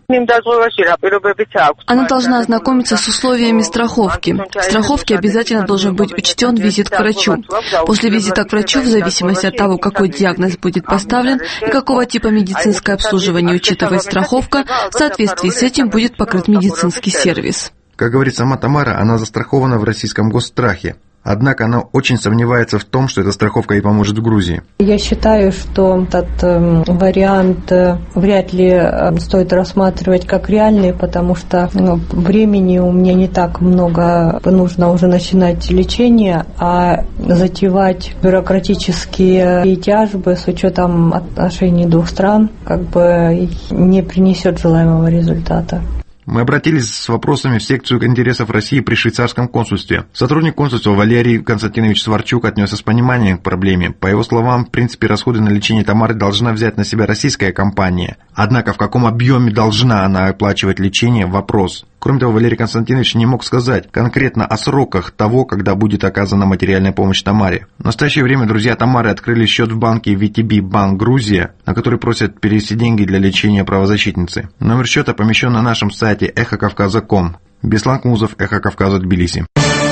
Она должна ознакомиться с условиями страховки. В страховке обязательно должен быть учтен визит к врачу. После визита к врачу, в зависимости от того, какой диагноз будет поставлен и какого типа медицинское обслуживание учитывает страховка, в соответствии с этим будет покрыт медицинский сервис. Как говорит сама Тамара, она застрахована в российском госстрахе. Однако она очень сомневается в том, что эта страховка ей поможет в Грузии. Я считаю, что этот э, вариант э, вряд ли э, стоит рассматривать как реальный, потому что ну, времени у меня не так много, нужно уже начинать лечение, а затевать бюрократические тяжбы с учетом отношений двух стран как бы не принесет желаемого результата. Мы обратились с вопросами в секцию интересов России при швейцарском консульстве. Сотрудник консульства Валерий Константинович Сварчук отнесся с пониманием к проблеме. По его словам, в принципе, расходы на лечение Тамары должна взять на себя российская компания. Однако в каком объеме должна она оплачивать лечение – вопрос. Кроме того, Валерий Константинович не мог сказать конкретно о сроках того, когда будет оказана материальная помощь Тамаре. В настоящее время друзья Тамары открыли счет в банке ви ти би Банк Грузия, на который просят перевести деньги для лечения правозащитницы. Номер счета помещен на нашем сайте эхо кавказа точка ком. Беслан Кмузов, Эхо Кавказа, Тбилиси.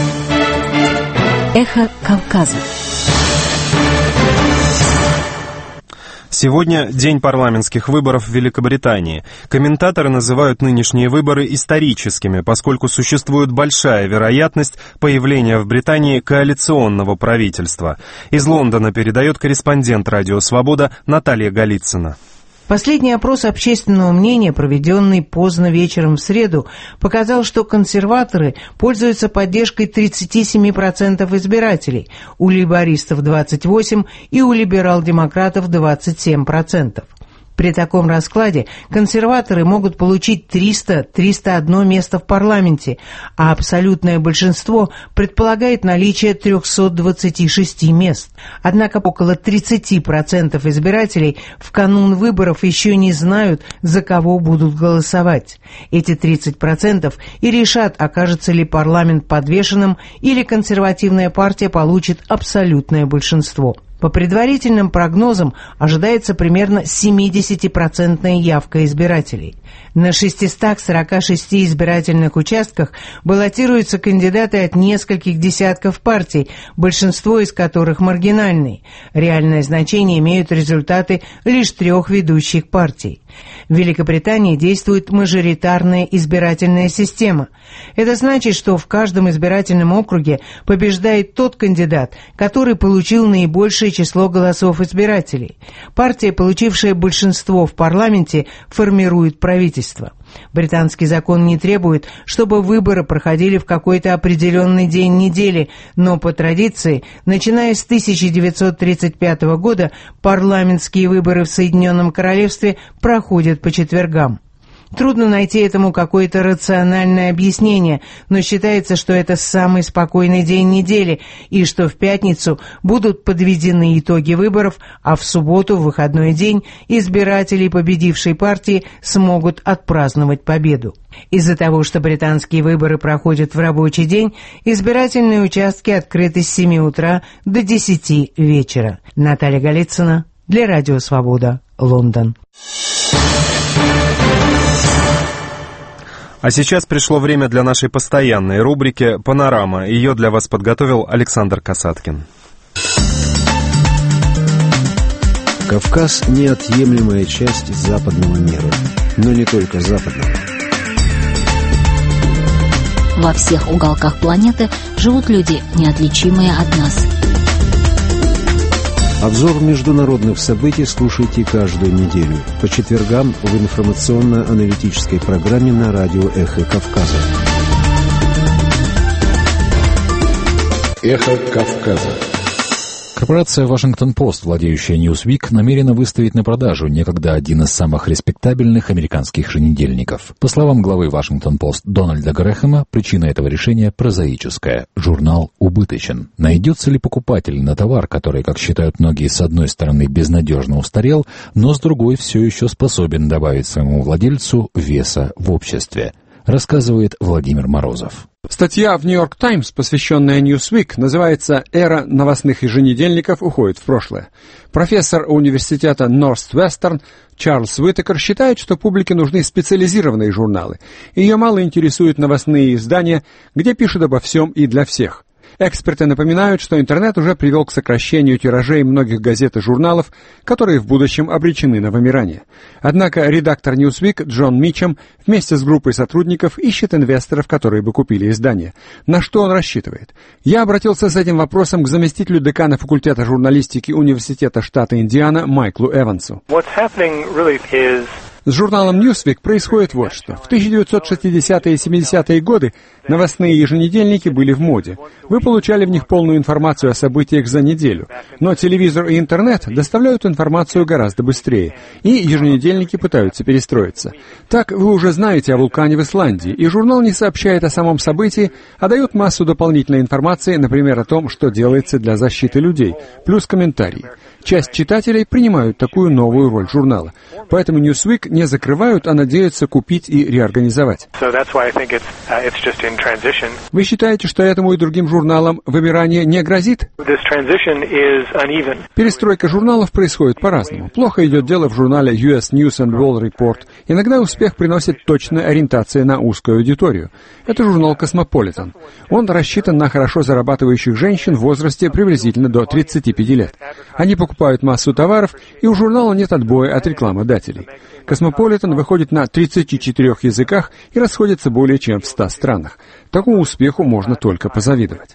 Эхо Кавказа. Сегодня день парламентских выборов в Великобритании. Комментаторы называют нынешние выборы историческими, поскольку существует большая вероятность появления в Британии коалиционного правительства. Из Лондона передает корреспондент «Радио Свобода» Наталья Голицына. Последний опрос общественного мнения, проведенный поздно вечером в среду, показал, что консерваторы пользуются поддержкой тридцать семь процентов избирателей, у лейбористов двадцать восемь процентов и у либерал-демократов двадцать семь процентов. При таком раскладе консерваторы могут получить триста — триста одно место в парламенте, а абсолютное большинство предполагает наличие триста двадцать шесть мест. Однако около тридцать процентов избирателей в канун выборов еще не знают, за кого будут голосовать. Эти тридцать процентов и решат, окажется ли парламент подвешенным или консервативная партия получит абсолютное большинство. По предварительным прогнозам ожидается примерно семидесятипроцентная явка избирателей. На шестистах сорока шести избирательных участках баллотируются кандидаты от нескольких десятков партий, большинство из которых маргинальные. Реальное значение имеют результаты лишь трех ведущих партий. В Великобритании действует мажоритарная избирательная система. Это значит, что в каждом избирательном округе побеждает тот кандидат, который получил наибольшее число голосов избирателей. Партия, получившая большинство в парламенте, формирует правительство. Британский закон не требует, чтобы выборы проходили в какой-то определенный день недели, но по традиции, начиная с тысяча девятьсот тридцать пятого года, парламентские выборы в Соединенном Королевстве проходят по четвергам. Трудно найти этому какое-то рациональное объяснение, но считается, что это самый спокойный день недели и что в пятницу будут подведены итоги выборов, а в субботу, в выходной день, избиратели победившей партии смогут отпраздновать победу. Из-за того, что британские выборы проходят в рабочий день, избирательные участки открыты с семи утра до десяти вечера. Наталья Голицына для Радио Свобода, Лондон. А сейчас пришло время для нашей постоянной рубрики «Панорама». Ее для вас подготовил Александр Касаткин. Кавказ – неотъемлемая часть западного мира, но не только западного. Во всех уголках планеты живут люди, неотличимые от нас. Обзор международных событий слушайте каждую неделю по четвергам в информационно-аналитической программе на радио «Эхо Кавказа». «Эхо Кавказа». Корпорация «Вашингтон-Пост», владеющая «Ньюсвик», намерена выставить на продажу некогда один из самых респектабельных американских еженедельников. По словам главы «Вашингтон-Пост» Дональда Грэхэма, причина этого решения прозаическая. Журнал убыточен. Найдется ли покупатель на товар, который, как считают многие, с одной стороны безнадежно устарел, но с другой все еще способен добавить своему владельцу веса в обществе? Рассказывает Владимир Морозов. Статья в «Нью-Йорк Таймс», посвященная Newsweek, называется «Эра новостных еженедельников уходит в прошлое». Профессор университета Норthwestern Чарльз Уитакер считает, что публике нужны специализированные журналы. Ее мало интересуют новостные издания, где пишут обо всем и для всех. Эксперты напоминают, что интернет уже привел к сокращению тиражей многих газет и журналов, которые в будущем обречены на вымирание. Однако редактор Newsweek Джон Митчем вместе с группой сотрудников ищет инвесторов, которые бы купили издание. На что он рассчитывает? Я обратился с этим вопросом к заместителю декана факультета журналистики Университета штата Индиана Майклу Эвансу. С журналом Newsweek происходит вот что. В тысяча девятьсот шестидесятые и семидесятые годы новостные еженедельники были в моде. Вы получали в них полную информацию о событиях за неделю. Но телевизор и интернет доставляют информацию гораздо быстрее, и еженедельники пытаются перестроиться. Так вы уже знаете о вулкане в Исландии, и журнал не сообщает о самом событии, а дает массу дополнительной информации, например, о том, что делается для защиты людей, плюс комментарии. Часть читателей принимают такую новую роль журнала. Поэтому Newsweek не закрывают, а надеются купить и реорганизовать. Вы считаете, что этому и другим журналам вымирание не грозит? Перестройка журналов происходит по-разному. Плохо идет дело в журнале ю эс News and World Report. Иногда успех приносит точная ориентация на узкую аудиторию. Это журнал «Космополитен». Он рассчитан на хорошо зарабатывающих женщин в возрасте приблизительно до тридцати пяти лет. Они покупают массу товаров, и у журнала нет отбоя от рекламодателей. «Космополитен» выходит на тридцати четырёх языках и расходится более чем в ста странах. Такому успеху можно только позавидовать.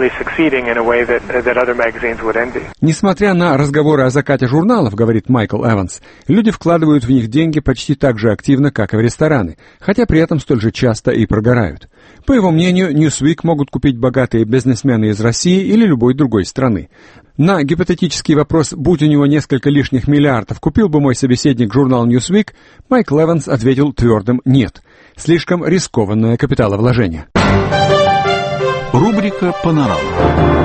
Несмотря на разговоры о закате журналов, говорит Майкл Эванс, люди вкладывают в них деньги почти так же активно, как и в рестораны, хотя при этом столь же часто и прогорают. По его мнению, Newsweek могут купить богатые бизнесмены из России или любой другой страны. На гипотетический вопрос, будь у него несколько лишних миллиардов, купил бы мой собеседник журнал Newsweek, Майк Левенс ответил твердым «нет». Слишком рискованное капиталовложение. Рубрика «Панорама».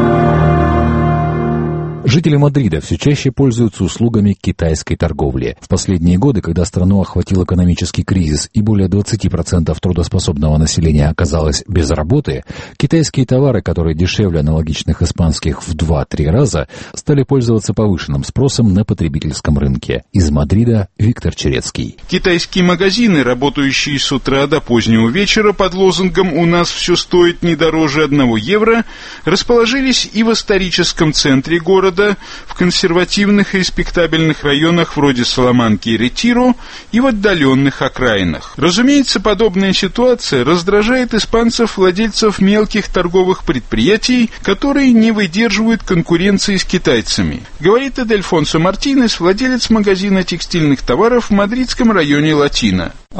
Жители Мадрида все чаще пользуются услугами китайской торговли. В последние годы, когда страну охватил экономический кризис и более двадцать процентов трудоспособного населения оказалось без работы, китайские товары, которые дешевле аналогичных испанских в два-три раза, стали пользоваться повышенным спросом на потребительском рынке. Из Мадрида Виктор Черецкий. Китайские магазины, работающие с утра до позднего вечера под лозунгом «У нас все стоит не дороже одного евро», расположились и в историческом центре города, в консервативных и респектабельных районах вроде Саламанки и Ретиро и в отдаленных окраинах. Разумеется, подобная ситуация раздражает испанцев, владельцев мелких торговых предприятий, которые не выдерживают конкуренции с китайцами, говорит Эдельфонсо Мартинес, владелец магазина текстильных товаров в мадридском районе Латино. По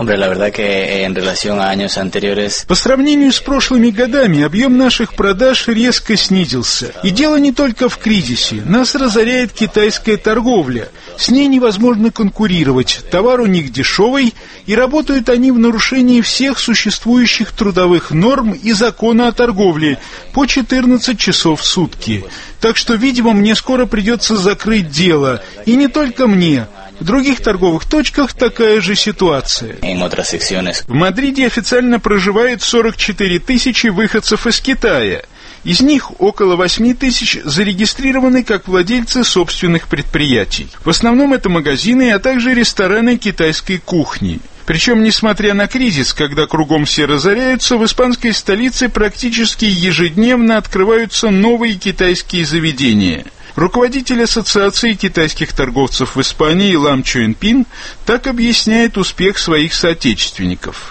сравнению с прошлыми годами объем наших продаж резко снизился. И дело не только в кризисе. Нас разоряет китайская торговля. С ней невозможно конкурировать. Товар у них дешевый, и работают они в нарушении всех существующих трудовых норм и закона о торговле по четырнадцать часов в сутки. Так что, видимо, мне скоро придется закрыть дело. И не только мне. В других торговых точках такая же ситуация. В Мадриде официально проживает сорок четыре тысячи выходцев из Китая. Из них около восемь тысяч зарегистрированы как владельцы собственных предприятий. В основном это магазины, а также рестораны китайской кухни. Причем, несмотря на кризис, когда кругом все разоряются, в испанской столице практически ежедневно открываются новые китайские заведения. Руководитель Ассоциации китайских торговцев в Испании Лам Чуэнпин так объясняет успех своих соотечественников.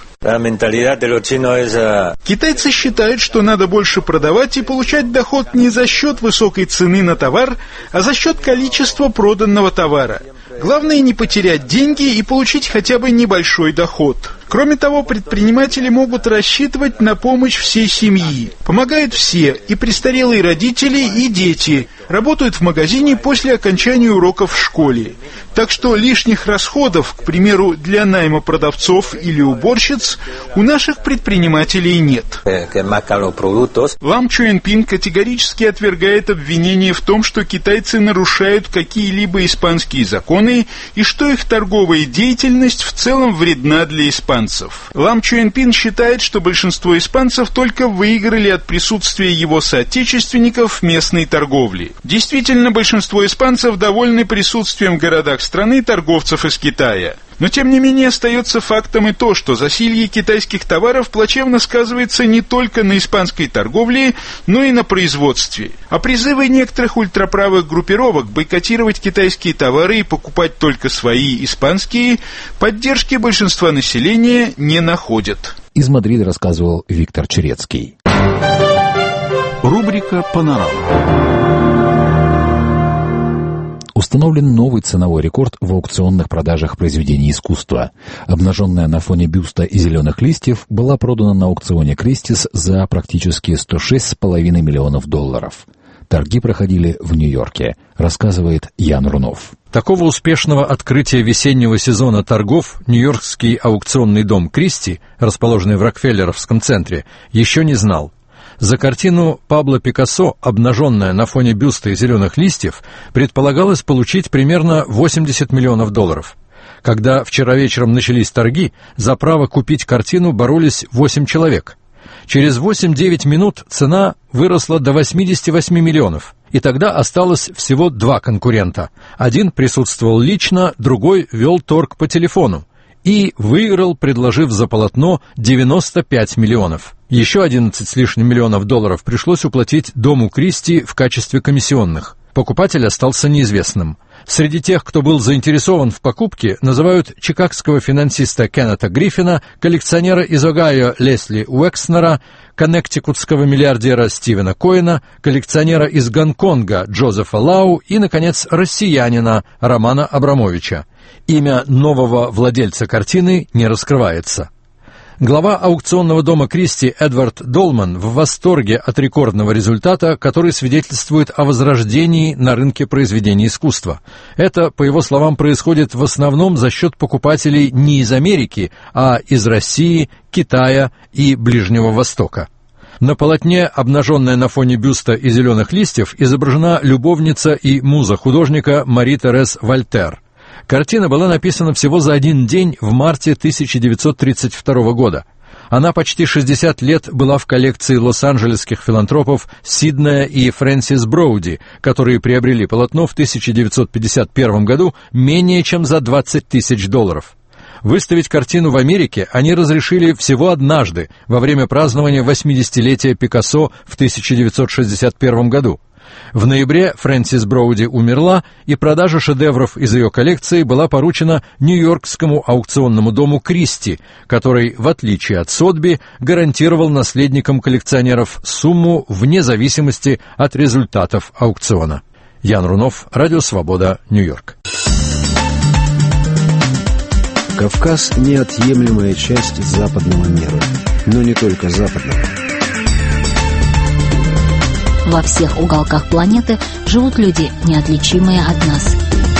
Китайцы считают, что надо больше продавать и получать доход не за счет высокой цены на товар, а за счет количества проданного товара. Главное не потерять деньги и получить хотя бы небольшой доход. Кроме того, предприниматели могут рассчитывать на помощь всей семьи. Помогают все, и престарелые родители, и дети. Работают в магазине после окончания уроков в школе. Так что лишних расходов, к примеру, для найма продавцов или уборщиц, у наших предпринимателей нет. Лам Чуэнпин категорически отвергает обвинение в том, что китайцы нарушают какие-либо испанские законы и что их торговая деятельность в целом вредна для испанцев. Лам Чуэнпин считает, что большинство испанцев только выиграли от присутствия его соотечественников в местной торговле. Действительно, большинство испанцев довольны присутствием в городах страны торговцев из Китая. Но, тем не менее, остается фактом и то, что засилье китайских товаров плачевно сказывается не только на испанской торговле, но и на производстве. А призывы некоторых ультраправых группировок бойкотировать китайские товары и покупать только свои, испанские, поддержки большинства населения не находят. Из Мадрида рассказывал Виктор Черецкий. Рубрика «Панорама». Установлен новый ценовой рекорд в аукционных продажах произведений искусства. Обнаженная на фоне бюста и зеленых листьев была продана на аукционе Кристис за практически сто шесть с половиной миллионов долларов. Торги проходили в Нью-Йорке, рассказывает Ян Рунов. Такого успешного открытия весеннего сезона торгов нью-йоркский аукционный дом Кристи, расположенный в Рокфеллеровском центре, еще не знал. За картину Пабло Пикассо, обнаженная на фоне бюста и зеленых листьев, предполагалось получить примерно восемьдесят миллионов долларов. Когда вчера вечером начались торги, за право купить картину боролись восемь человек. Через восемь-девять минут цена выросла до восемьдесят восемь миллионов, и тогда осталось всего два конкурента. Один присутствовал лично, другой вел торг по телефону. И выиграл, предложив за полотно девяносто пять миллионов. Еще одиннадцать с лишним миллионов долларов пришлось уплатить дому Кристи в качестве комиссионных. Покупатель остался неизвестным. Среди тех, кто был заинтересован в покупке, называют чикагского финансиста Кеннета Гриффина, коллекционера из Огайо Лесли Уэкснера, коннектикутского миллиардера Стивена Коэна, коллекционера из Гонконга Джозефа Лау и, наконец, россиянина Романа Абрамовича. Имя нового владельца картины не раскрывается. Глава аукционного дома Кристи Эдвард Долман в восторге от рекордного результата, который свидетельствует о возрождении на рынке произведений искусства. Это, по его словам, происходит в основном за счет покупателей не из Америки, а из России, Китая и Ближнего Востока. На полотне, обнаженная на фоне бюста и зеленых листьев, изображена любовница и муза художника Мари-Терез Вольтер. Картина была написана всего за один день в марте тысяча девятьсот тридцать второго года. Она почти шестьдесят лет была в коллекции лос-анджелесских филантропов Сиднея и Фрэнсис Броуди, которые приобрели полотно в тысяча девятьсот пятьдесят первом году менее чем за двадцать тысяч долларов. Выставить картину в Америке они разрешили всего однажды, во время празднования восьмидесятилетия Пикассо в тысяча девятьсот шестьдесят первом году. В ноябре Фрэнсис Броуди умерла, и продажа шедевров из ее коллекции была поручена нью-йоркскому аукционному дому Кристи, который, в отличие от Сотби, гарантировал наследникам коллекционеров сумму вне зависимости от результатов аукциона. Ян Рунов, Радио Свобода, Нью-Йорк. Кавказ – неотъемлемая часть западного мира, но не только западного. Во всех уголках планеты живут люди, неотличимые от нас.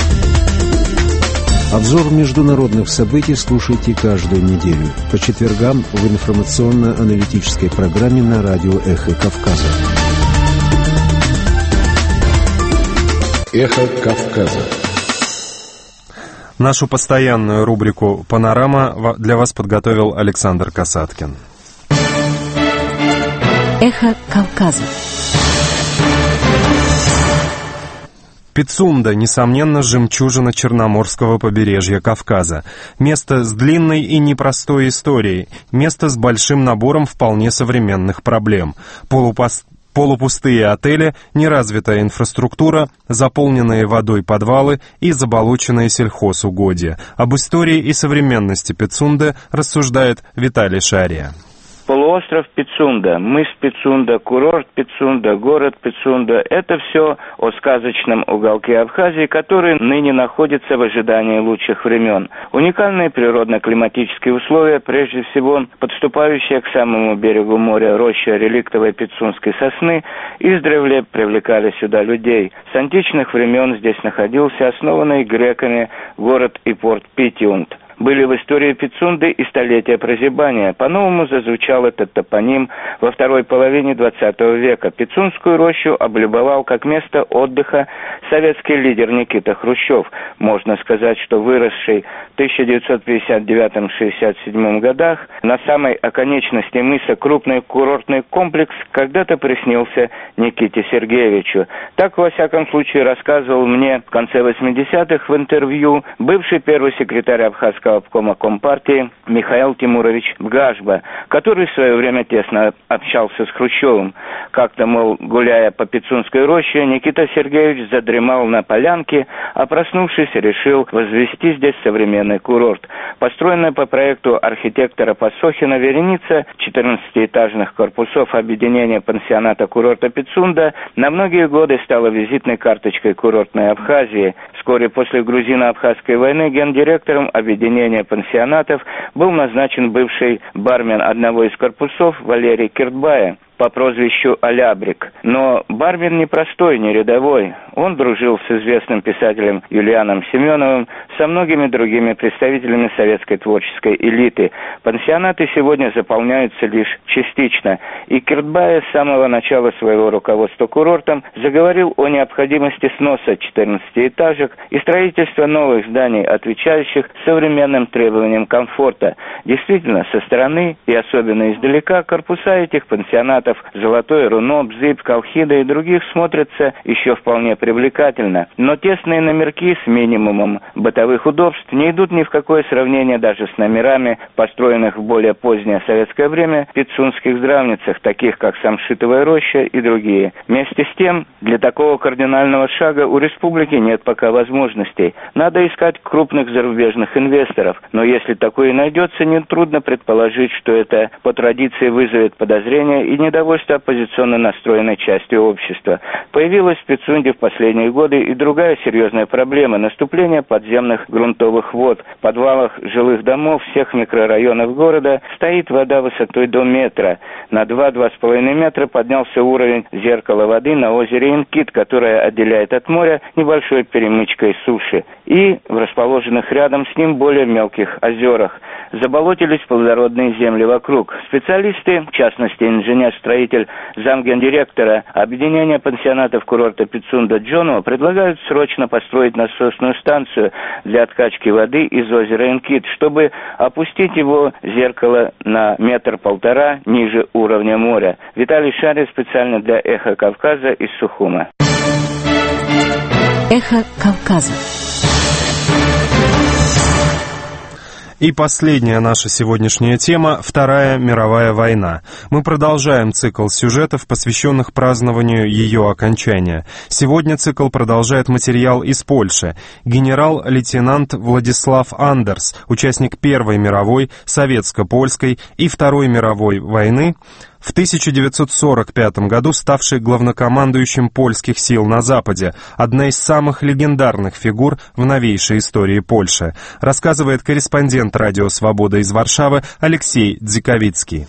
Обзор международных событий слушайте каждую неделю по четвергам в информационно-аналитической программе на радио «Эхо Кавказа». «Эхо Кавказа». Нашу постоянную рубрику «Панорама» для вас подготовил Александр Касаткин. «Эхо Кавказа». Пицунда, несомненно, жемчужина Черноморского побережья Кавказа. Место с длинной и непростой историей. Место с большим набором вполне современных проблем. Полупос... Полупустые отели, неразвитая инфраструктура, заполненные водой подвалы и заболоченные сельхозугодья. Об истории и современности Пицунды рассуждает Виталий Шария. Полуостров Пицунда, мыс Пицунда, курорт Пицунда, город Пицунда – это все о сказочном уголке Абхазии, который ныне находится в ожидании лучших времен. Уникальные природно-климатические условия, прежде всего подступающие к самому берегу моря роща реликтовой пицунской сосны, издревле привлекали сюда людей. С античных времен здесь находился основанный греками город и порт Питиунт. Были в истории Пицунды и столетия прозябания. По-новому зазвучал этот топоним во второй половине двадцатого века. Пицунскую рощу облюбовал как место отдыха советский лидер Никита Хрущев. Можно сказать, что выросший в тысяча девятьсот пятьдесят девятом — шестьдесят седьмом годах на самой оконечности мыса крупный курортный комплекс когда-то приснился Никите Сергеевичу. Так, во всяком случае, рассказывал мне в конце восьмидесятых в интервью бывший первый секретарь Абхазского обкома Компартии Михаил Тимурович Бгажба, который в свое время тесно общался с Хрущевым. Как-то, мол, гуляя по Пицунской роще, Никита Сергеевич задремал на полянке, а проснувшись, решил возвести здесь современный курорт. Построенная по проекту архитектора Пасохина вереница четырнадцатиэтажных корпусов объединения пансионата курорта Пицунда на многие годы стала визитной карточкой курортной Абхазии. Вскоре после грузино-абхазской войны гендиректором объединения пансионатов был назначен бывший бармен одного из корпусов Валерий Киртбая по прозвищу Алябрик. Но бармен не простой, не рядовой. Он дружил с известным писателем Юлианом Семеновым, со многими другими представителями советской творческой элиты. Пансионаты сегодня заполняются лишь частично, и Киртбай с самого начала своего руководства курортом заговорил о необходимости сноса четырнадцатиэтажек и строительства новых зданий, отвечающих современным требованиям комфорта. Действительно, со стороны и особенно издалека корпуса этих пансионатов Золотое Руно, Бзып, Колхида и других смотрятся еще вполне привлекательно. Но тесные номерки с минимумом бытовых удобств не идут ни в какое сравнение даже с номерами, построенных в более позднее советское время в пицунских здравницах, таких как Самшитовая роща и другие. Вместе с тем, для такого кардинального шага у республики нет пока возможностей. Надо искать крупных зарубежных инвесторов, но если такое найдется, нетрудно предположить, что это по традиции вызовет подозрения и недовольство оппозиционно настроенной части общества. Появилась в Пицунде в последнее последние годы и другая серьезная проблема – наступление подземных грунтовых вод. В подвалах жилых домов всех микрорайонов города стоит вода высотой до метра. На два-два с половиной метра поднялся уровень зеркала воды на озере Инкит, которое отделяет от моря небольшой перемычкой суши, и в расположенных рядом с ним более мелких озерах. Заболотились плодородные земли вокруг. Специалисты, в частности инженер-строитель, замгендиректора объединения пансионатов курорта Пицунда Джонова, предлагают срочно построить насосную станцию для откачки воды из озера Инкит, чтобы опустить его зеркало на метр-полтора ниже уровня моря. Виталий Шарин специально для «Эхо Кавказа» из Сухума. «Эхо Кавказа». И последняя наша сегодняшняя тема – Вторая мировая война. Мы продолжаем цикл сюжетов, посвященных празднованию ее окончания. Сегодня цикл продолжает материал из Польши. Генерал-лейтенант Владислав Андерс, участник Первой мировой, Советско-польской и Второй мировой войны, в тысяча девятьсот сорок пятом году ставший главнокомандующим польских сил на Западе, одна из самых легендарных фигур в новейшей истории Польши, рассказывает корреспондент «Радио Свобода» из Варшавы Алексей Дзиковицкий.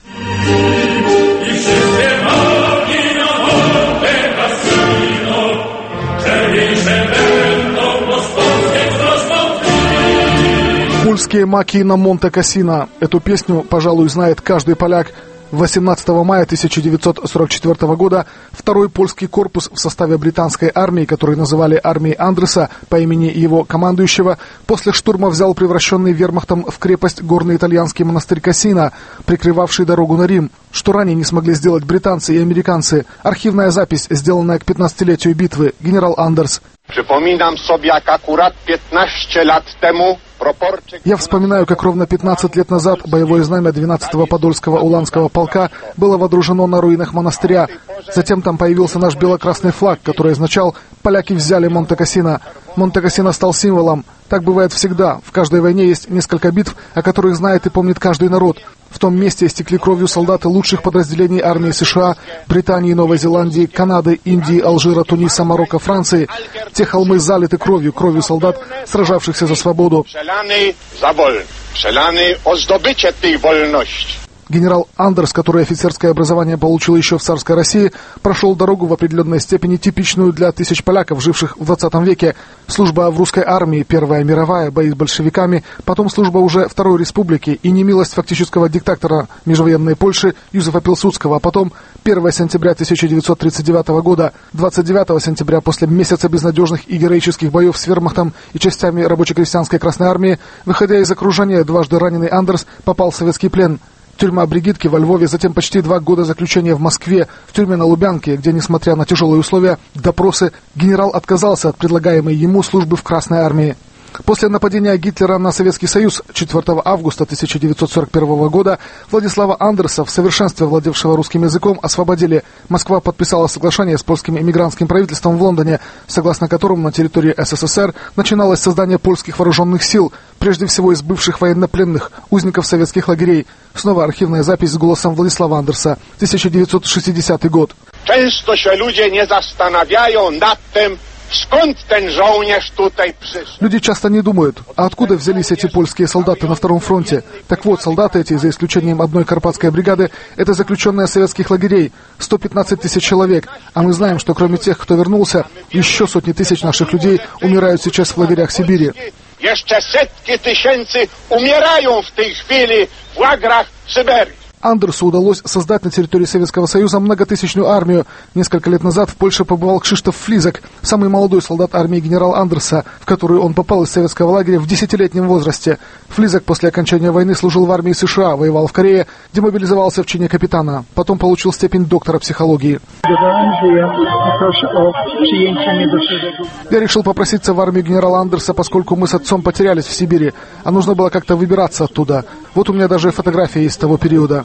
«Польские маки на Монте-Кассино». Эту песню, пожалуй, знает каждый поляк. восемнадцатого мая тысяча девятьсот сорок четвёртого года второй польский корпус в составе британской армии, который называли армией Андерса по имени его командующего, после штурма взял превращенный вермахтом в крепость горный итальянский монастырь Кассино, прикрывавший дорогу на Рим, что ранее не смогли сделать британцы и американцы. Архивная запись, сделанная к пятнадцатилетию битвы. Генерал Андерс. Przypominam sobie, jak akurat piętnaście lat temu пропорчик... Я вспоминаю, как ровно пятнадцать лет назад боевое знамя двенадцатого Подольского уланского полка было водружено на руинах монастыря. Затем там появился наш бело-красный флаг, который означал «Поляки взяли Монте-Кассино». Монте-Кассино стал символом. Так бывает всегда. В каждой войне есть несколько битв, о которых знает и помнит каждый народ. В том месте истекли кровью солдаты лучших подразделений армии США, Британии, Новой Зеландии, Канады, Индии, Алжира, Туниса, Марокко, Франции. Те холмы залиты кровью, кровью солдат, сражавшихся за свободу. Генерал Андерс, который офицерское образование получил еще в царской России, прошел дорогу в определенной степени типичную для тысяч поляков, живших в двадцатом веке. Служба в русской армии, Первая мировая, бои с большевиками, потом служба уже Второй республики и немилость фактического диктатора межвоенной Польши Юзефа Пилсудского, а потом первого сентября тысяча девятьсот тридцать девятого года, двадцать девятого сентября, после месяца безнадежных и героических боев с вермахтом и частями рабоче-крестьянской Красной армии, выходя из окружения, дважды раненый Андерс попал в советский плен. Тюрьма Бригитки во Львове, затем почти два года заключения в Москве, в тюрьме на Лубянке, где, несмотря на тяжелые условия, допросы, генерал отказался от предлагаемой ему службы в Красной армии. После нападения Гитлера на Советский Союз четвёртого августа тысяча девятьсот сорок первого года Владислава Андерса, в совершенстве владевшего русским языком, освободили. Москва подписала соглашение с польским эмигрантским правительством в Лондоне, согласно которому на территории СССР начиналось создание польских вооруженных сил, прежде всего из бывших военнопленных, узников советских лагерей. Снова архивная запись с голосом Владислава Андерса, тысяча девятьсот шестидесятый год. Często się ludzie nie zastanawiają nad tym, Люди часто не думают, а откуда взялись эти польские солдаты на Втором фронте? Так вот, солдаты эти, за исключением одной карпатской бригады, это заключенные советских лагерей, сто пятнадцать тысяч человек. А мы знаем, что кроме тех, кто вернулся, еще сотни тысяч наших людей умирают сейчас в лагерях Сибири. Jeszcze setki tysięcy umierają w tej chwili w łagrach Syberii. Андерсу удалось создать на территории Советского Союза многотысячную армию. Несколько лет назад в Польше побывал Кшиштоф Флизек, самый молодой солдат армии генерала Андерса, в которую он попал из советского лагеря в десятилетнем возрасте. Флизек после окончания войны служил в армии США, воевал в Корее, демобилизовался в чине капитана. Потом получил степень доктора психологии. Я решил попроситься в армию генерала Андерса, поскольку мы с отцом потерялись в Сибири, а нужно было как-то выбираться оттуда. Вот у меня даже фотография из того периода.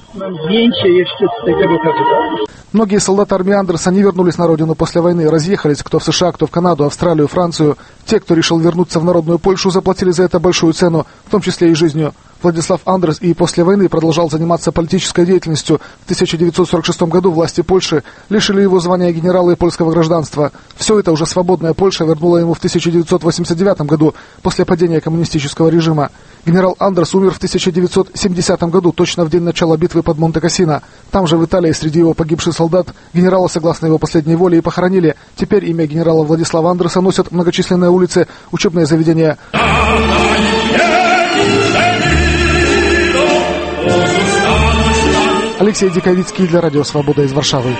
Многие солдаты армии Андерса не вернулись на родину после войны, разъехались, кто в США, кто в Канаду, Австралию, Францию. Те, кто решил вернуться в народную Польшу, заплатили за это большую цену, в том числе и жизнью. Владислав Андрес и после войны продолжал заниматься политической деятельностью. В тысяча девятьсот сорок шестом году власти Польши лишили его звания генерала и польского гражданства. Все это уже свободная Польша вернула ему в тысяча девятьсот восемьдесят девятом году после падения коммунистического режима. Генерал Андрес умер в тысяча девятьсот семидесятом году, точно в день начала битвы под Монте-Кассино. Там же, в Италии, среди его погибших солдат, генерала, согласно его последней воле, и похоронили. Теперь имя генерала Владислава Андреса носят многочисленные улицы, учебные заведения. Алексей Диковицкий для Радио Свобода из Варшавы.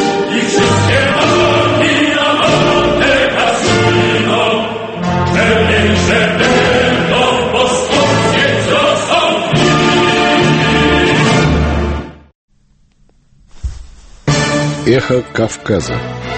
Эхо Кавказа.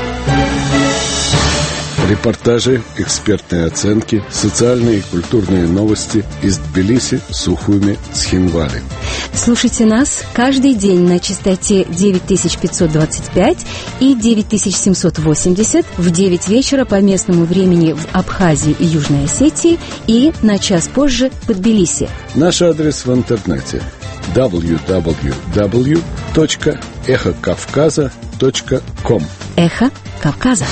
Репортажи, экспертные оценки, социальные и культурные новости из Тбилиси, Сухуми, Цхинвали. Слушайте нас каждый день на частоте девять тысяч пятьсот двадцать пять и девять тысяч семьсот восемьдесят в девять вечера по местному времени в Абхазии и Южной Осетии и на час позже по Тбилиси. Наш адрес в интернете дабл ю дабл ю дабл ю точка эхо кавказа точка ком. Эхо Кавказа.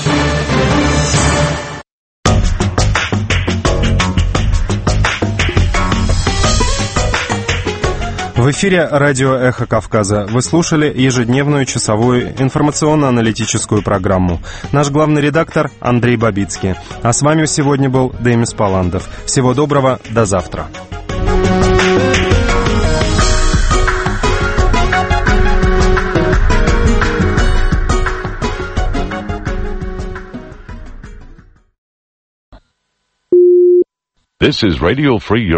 В эфире радио «Эхо Кавказа». Вы слушали ежедневную часовую информационно-аналитическую программу. Наш главный редактор Андрей Бабицкий. А с вами сегодня был Демис Паландов. Всего доброго, до завтра. This is Radio Free Europe.